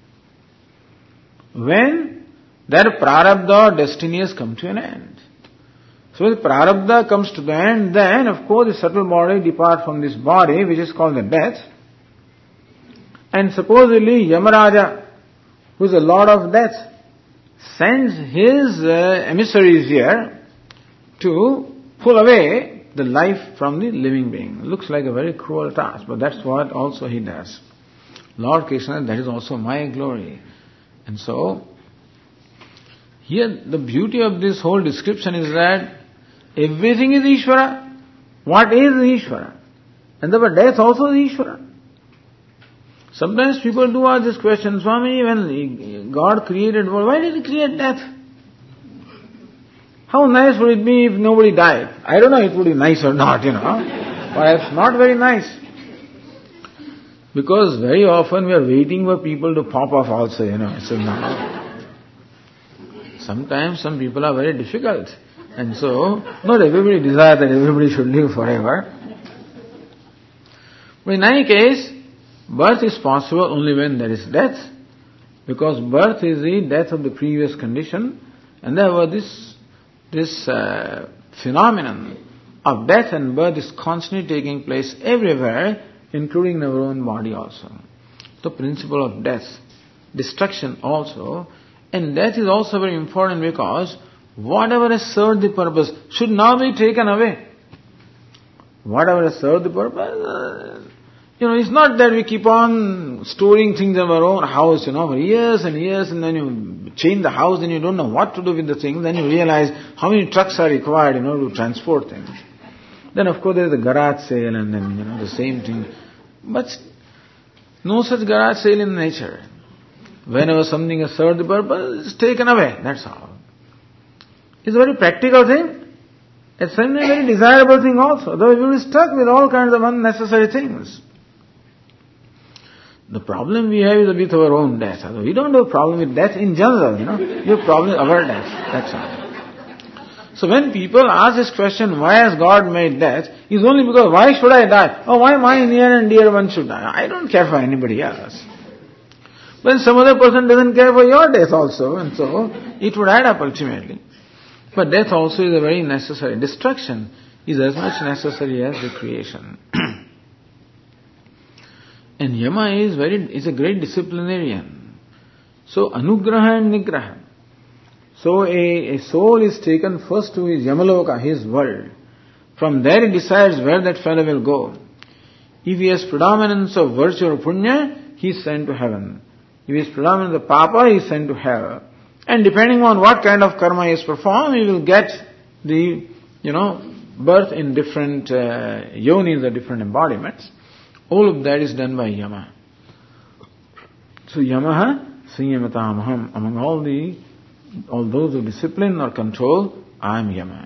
When their prarabdha or destiny has come to an end. So when the prarabdha comes to the end, then of course the subtle body departs from this body, which is called the death. And supposedly Yamaraja, who is the Lord of Death, sends his uh, emissaries here to pull away the life from the living being. It looks like a very cruel task, but that's what also he does. Lord Krishna, that is also my glory. And so, here the beauty of this whole description is that everything is Ishvara. What is Ishvara? And therefore death also is Ishvara. Sometimes people do ask this question, Swami, when God created the world, why did He create death? How nice would it be if nobody died? I don't know if it would be nice or not, you know. Perhaps not very nice. Because very often we are waiting for people to pop off also, you know. So now, sometimes some people are very difficult. And so, not everybody desires that everybody should live forever. But in any case, birth is possible only when there is death. Because birth is the death of the previous condition. And therefore this, this uh, phenomenon of death and birth is constantly taking place everywhere, including in our own body also. The principle of death, destruction also, and death is also very important because whatever has served the purpose should now be taken away. Whatever has served the purpose, uh, you know, it's not that we keep on storing things in our own house, you know, for years and years, and then you change the house and you don't know what to do with the things, then you realize how many trucks are required, you know, to transport things. Then of course there is the garage sale and then, you know, the same thing. But no such garage sale in nature. Whenever something has served the purpose, it's taken away, that's all. It's a very practical thing. It's a very desirable thing also. Though we will be stuck with all kinds of unnecessary things. The problem we have is with our own death. We don't have a problem with death in general, you know. We have a problem with our death, that's all. So when people ask this question, why has God made death, it's only because, why should I die? Or why my near and dear one should die? I don't care for anybody else. But some other person doesn't care for your death also, and so it would add up ultimately. But death also is a very necessary. Destruction is as much necessary as the creation. And Yama is very is a great disciplinarian. So Anugraha and Nigraha. So a, a soul is taken first to his Yamaloka, his world. From there he decides where that fellow will go. If he has predominance of virtue or punya, he is sent to heaven. If he has predominance of papa, he is sent to hell. And depending on what kind of karma he has performed, he will get the, you know, birth in different uh, yonis or different embodiments. All of that is done by Yama. So Yamaha, Sanyamatamaham, among all the, all those who discipline or control, I am Yama.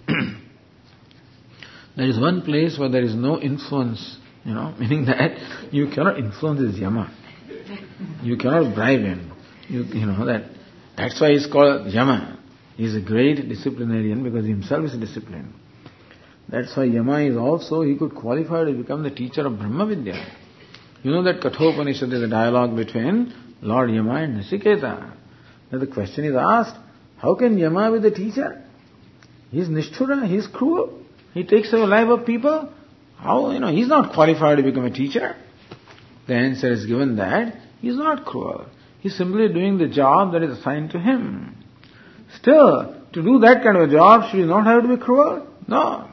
There is one place where there is no influence, you know, meaning that you cannot influence this Yama. You cannot bribe him. You, you know that. That's why he's called Yama. He is a great disciplinarian because he himself is disciplined. That's why Yama is also, he could qualify to become the teacher of Brahma Vidya. You know that Kathopanishad is a dialogue between Lord Yama and Nasiketa. Now the question is asked, how can Yama be the teacher? He is Nishthura, he is cruel. He takes away the life of people. How, you know, he is not qualified to become a teacher. The answer is given that he is not cruel. He is simply doing the job that is assigned to him. Still, to do that kind of a job, should he not have to be cruel? No.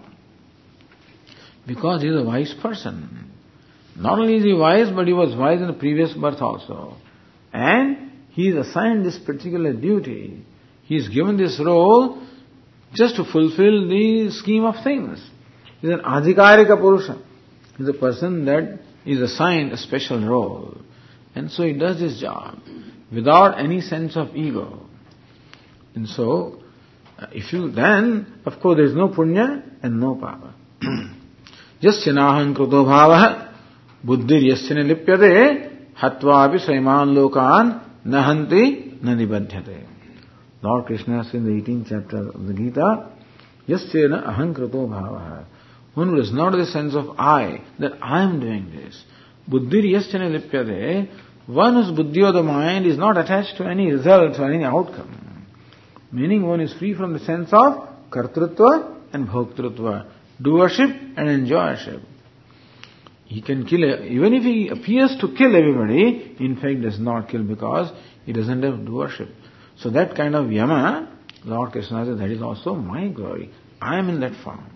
Because he is a wise person. Not only is he wise, but he was wise in the previous birth also. And he is assigned this particular duty. He is given this role just to fulfill the scheme of things. He is an adhikarika purusha. He is a person that is assigned a special role. And so he does his job without any sense of ego. And so, if you then, of course there is no punya and no papa. Yasya nahan kruto bhavaha buddhir yasya nilipyate hatvapi saiman lokan nahanti nanibadhyate. Lord Krishna says in the eighteenth chapter of the Gita, Yasya na aham kruto bhavaha. One who does not have the sense of I, that I am doing this. Buddhir yasya nilipyate. One whose buddhi of the mind is not attached to any result or any outcome. Meaning one is free from the sense of kartrutva and bhoktrutva, doership and enjoyership. He can kill, even if he appears to kill everybody, in fact does not kill because he doesn't have doership. So that kind of Yama, Lord Krishna says, that is also my glory. I am in that form.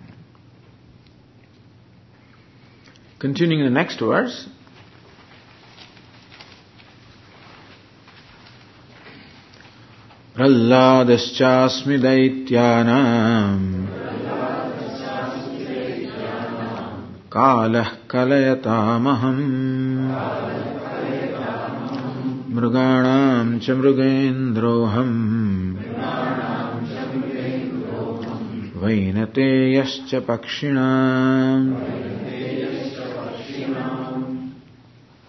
Continuing the next verse. Pralladaschasmi daityanam kalah kalayatamaham mruganam cha mrugendroham vainateyascha pakshinam.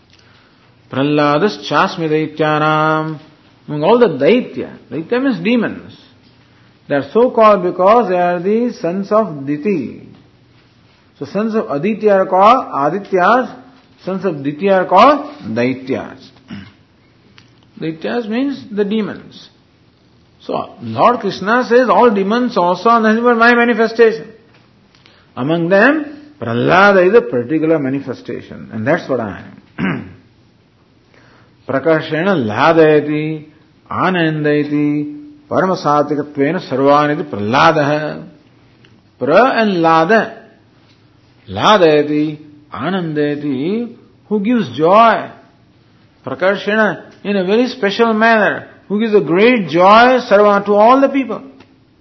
Prahladas chasmi daityanam. Among all the daitya, daitya means demons. They are so called because they are the sons of Diti. So sons of Aditya are called Adityas, sons of Ditya are called Daityas. Daityas means the demons. So Lord Krishna says all demons also are nothing but my manifestation. Among them, Prahlada is a particular manifestation, and that's what I am. Prakashena ladayati, anandayati, paramasatikattvena sarvaniti prahladaha. Pra and lada. Ladayati, anandayati, who gives joy. Prakashena, in a very special manner, who gives a great joy sarva to all the people.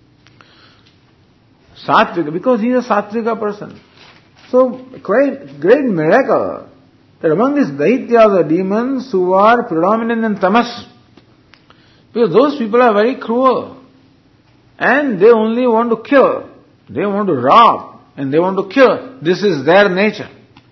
Satvika, because he is a Satvika person. So, great, great miracle that among these Daityas or demons who are predominant in tamas, because those people are very cruel and they only want to kill, they want to rob and they want to kill. This is their nature.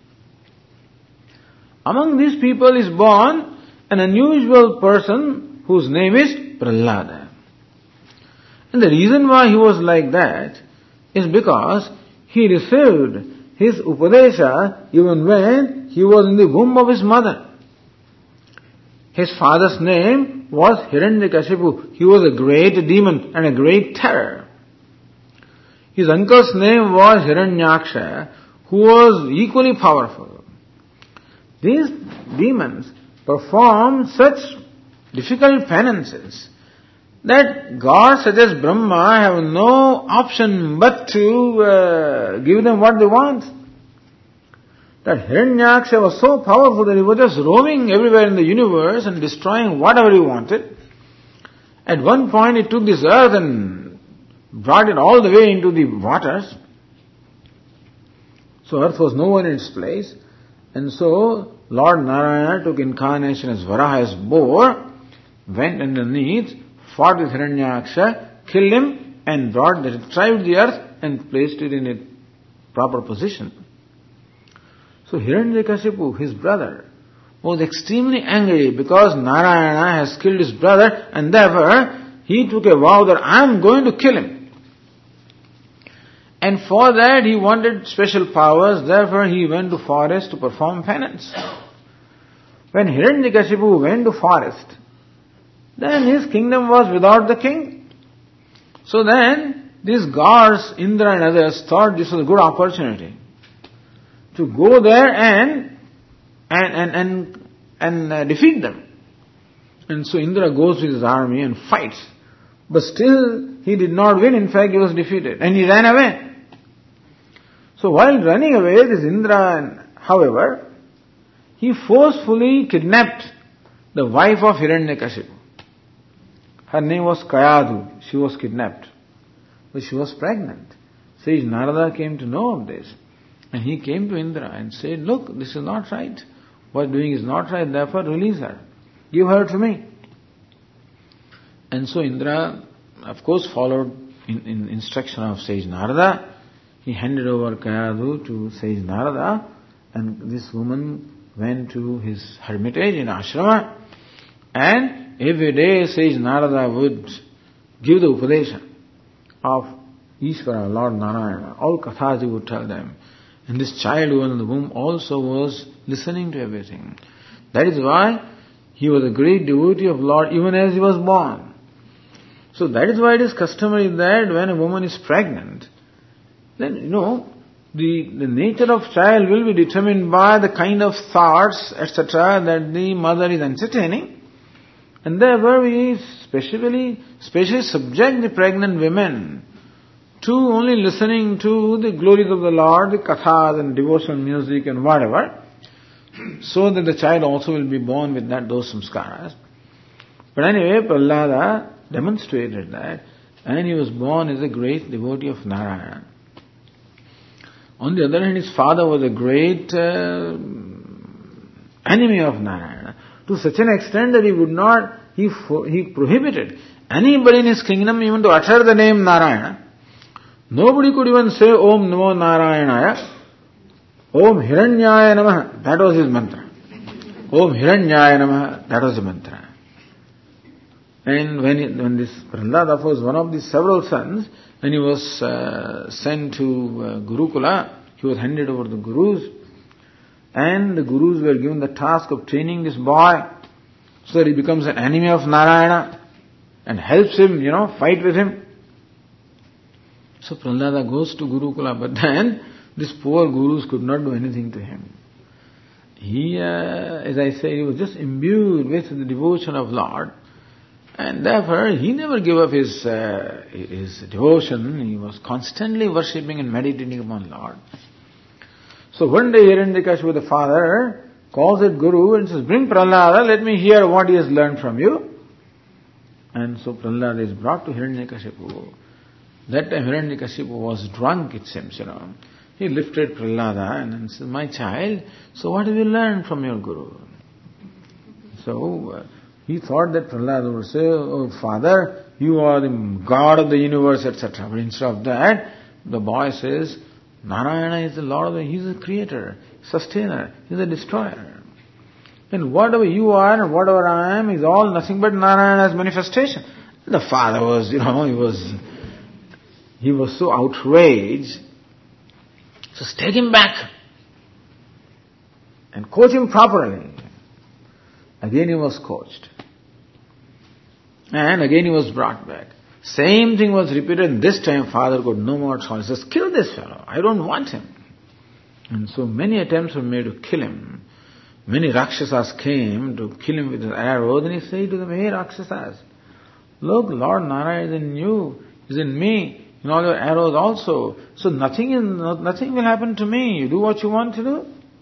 Among these people is born an unusual person whose name is Prahlada. And the reason why he was like that is because he received his Upadesha even when he was in the womb of his mother. His father's name was Hiranyakashipu. He was a great demon and a great terror. His uncle's name was Hiranyaksha, who was equally powerful. These demons performed such difficult penances that gods such as Brahma have no option but to uh, give them what they want. That Hiranyaksha was so powerful that he was just roaming everywhere in the universe and destroying whatever he wanted. At one point he took this earth and brought it all the way into the waters. So earth was nowhere in its place. And so Lord Narayana took incarnation as Varaha, as boar, went underneath, fought with Hiranyaksha, killed him, and brought, retrieved the earth and placed it in its proper position. So Hiranyakashipu, his brother, was extremely angry because Narayana has killed his brother, and therefore he took a vow that I am going to kill him. And for that he wanted special powers, therefore he went to forest to perform penance. When Hiranyakashipu went to forest, then his kingdom was without the king. So then these gods, Indra and others, thought this was a good opportunity to go there and and and and, and uh, defeat them. And so Indra goes with his army and fights. But still he did not win. In fact, he was defeated. And he ran away. So while running away, this Indra, however, he forcefully kidnapped the wife of Hiranyakashipu. Her name was Kayadu. She was kidnapped. But she was pregnant. Sage Narada came to know of this. And he came to Indra and said, look, this is not right. What doing is not right, therefore release her. Give her to me. And so Indra, of course, followed in, in instruction of Sage Narada. He handed over Kayadu to Sage Narada, and this woman went to his hermitage in ashrama, and every day Sage Narada would give the Upadesha of Ishvara, Lord Narayana. All kathas he would tell them. And this child who was in the womb also was listening to everything. That is why he was a great devotee of Lord even as he was born. So that is why it is customary that when a woman is pregnant, then, you know, the, the nature of child will be determined by the kind of thoughts, et cetera, that the mother is entertaining. And therefore we specially, specially subject the pregnant women to only listening to the glories of the Lord, the kathas and devotional music and whatever, so that the child also will be born with that, those samskaras. But anyway, Prahlada demonstrated that, and he was born as a great devotee of Narayana. On the other hand, his father was a great uh, enemy of Narayana, to such an extent that he would not, he, he prohibited anybody in his kingdom even to utter the name Narayana. Nobody could even say Om Namo Narayanaya, Om Hiranyaya Namah. That was his mantra. Om Hiranyaya Namaha, that was the mantra. And when, it, when this Prahlada was one of the several sons, when he was uh, sent to uh, Gurukula, he was handed over to the Gurus, and the Gurus were given the task of training this boy so that he becomes an enemy of Narayana and helps him, you know, fight with him. So Prahlada goes to Gurukula, but then these poor Gurus could not do anything to him. He, uh, as I say, he was just imbued with the devotion of Lord, and therefore he never gave up his uh, his devotion. He was constantly worshipping and meditating upon Lord. So one day Hiranyakashipu, the father, calls the Guru and says, "Bring Prahlada, let me hear what he has learned from you." And so Prahlada is brought to Hiranyakashipu. That time Hiranyakashipu was drunk, it seems, you know. He lifted Prahlada and said, "My child, so what have you learned from your Guru?" So uh, he thought that Prahlada would say, "Oh, Father, you are the God of the universe," et cetera. But instead of that, the boy says, Narayana is the Lord of the, He is the creator, sustainer, He is the destroyer. And whatever you are and whatever I am is all nothing but Narayana's manifestation. The father was, you know, he was, he was so outraged. So take him back and coach him properly. Again he was coached. And again he was brought back. Same thing was repeated, and this time father got no more choice. He says, "Kill this fellow. I don't want him." And so many attempts were made to kill him. Many Rakshasas came to kill him with an arrow. Then he said to them, "Hey Rakshasas, look, Lord Narayana is in you, is in me, in all your arrows also. So nothing is, nothing will happen to me. You do what you want to do."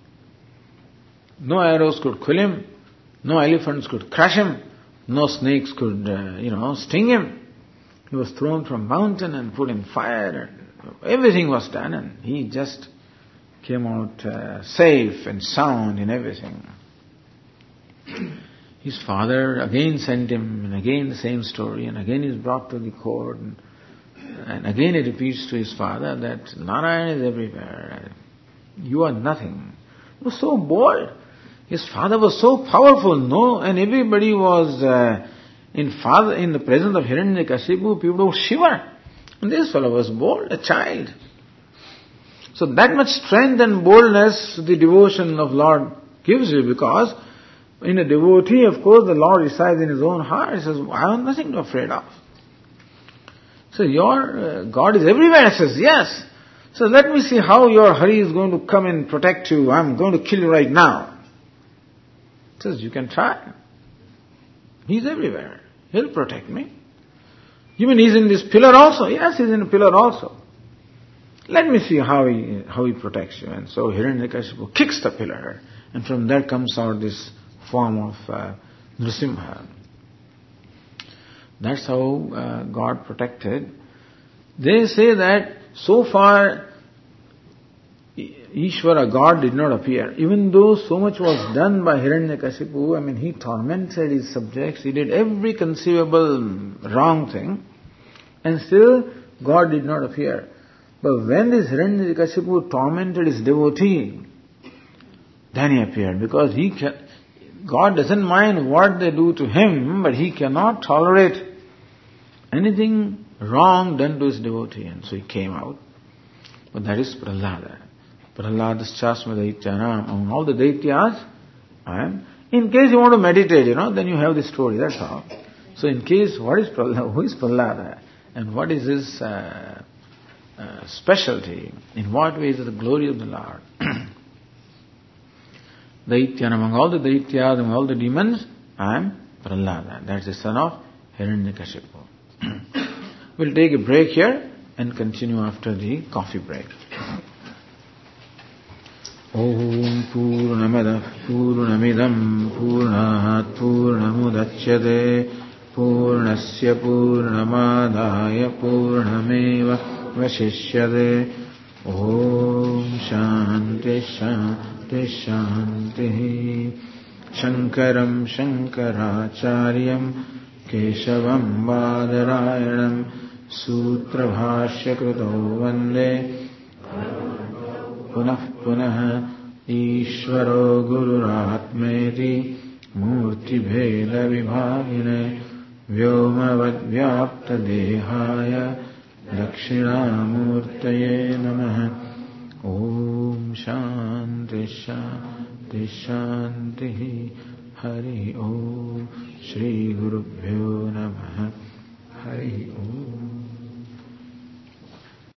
No arrows could kill him. No elephants could crush him. No snakes could, uh, you know, sting him. He was thrown from mountain and put in fire. And everything was done, and he just came out uh, safe and sound in everything. His father again sent him, and again the same story, and again he is brought to the court, and, and again he repeats to his father that Narayana is everywhere. You are nothing. He was so bold. His father was so powerful, no, and everybody was uh, in father in the presence of Hiranyakashipu, people would shiver. And this fellow was bold, a child. So that much strength and boldness the devotion of Lord gives you, because in a devotee, of course, the Lord resides in his own heart. He says, "I have nothing to be afraid of." So your uh, God is everywhere. He says, "Yes." So let me see how your Hari is going to come and protect you. I'm going to kill you right now. He says, "You can try. He's everywhere. He'll protect me." "You mean he's in this pillar also?" "Yes, he's in a pillar also. Let me see how he how he protects you." And so Hiranyakashipu kicks the pillar, and from there comes out this form of uh, Nrsimha. That's how uh, God protected. They say that so far Ishvara, God, did not appear. Even though so much was done by Hiranyakashipu, I mean, he tormented his subjects, he did every conceivable wrong thing, and still God did not appear. But when this Hiranyakashipu tormented his devotee, then he appeared, because he can, God doesn't mind what they do to him, but he cannot tolerate anything wrong done to his devotee, and so he came out. But that is Prahlada. Prahladaschasma Daityanam, among all the Daityas. And in case you want to meditate, you know, then you have this story, that's all. So in case, what is Prahlada? Who is Prahlada? And what is his uh, uh, specialty? In what way is it the glory of the Lord? Daityan, among all the Daityas, among all the demons, I am Prahlada. That's the son of Hiranyakashipu. We'll take a break here and continue after the coffee break. Om Purnamada Purnamidam Purnat Purnamudachyate Purnasya Purnamadaya Purnameva Vashishyate. Om Shanti Shanti Shanti. Shankaram Shankaracharyam Keshavam Badarayanam Sutra Bhashya Krito Vande Punah Punah ईश्वरो गुरुरात्मेति मूर्तिभेदविभागिने व्योमवद्व्याप्तदेहाय दक्षिणामूर्तये नमः। ओम शांति शांति शांति। हरि ओम। श्री गुरुभ्यो नमः। हरि ओम।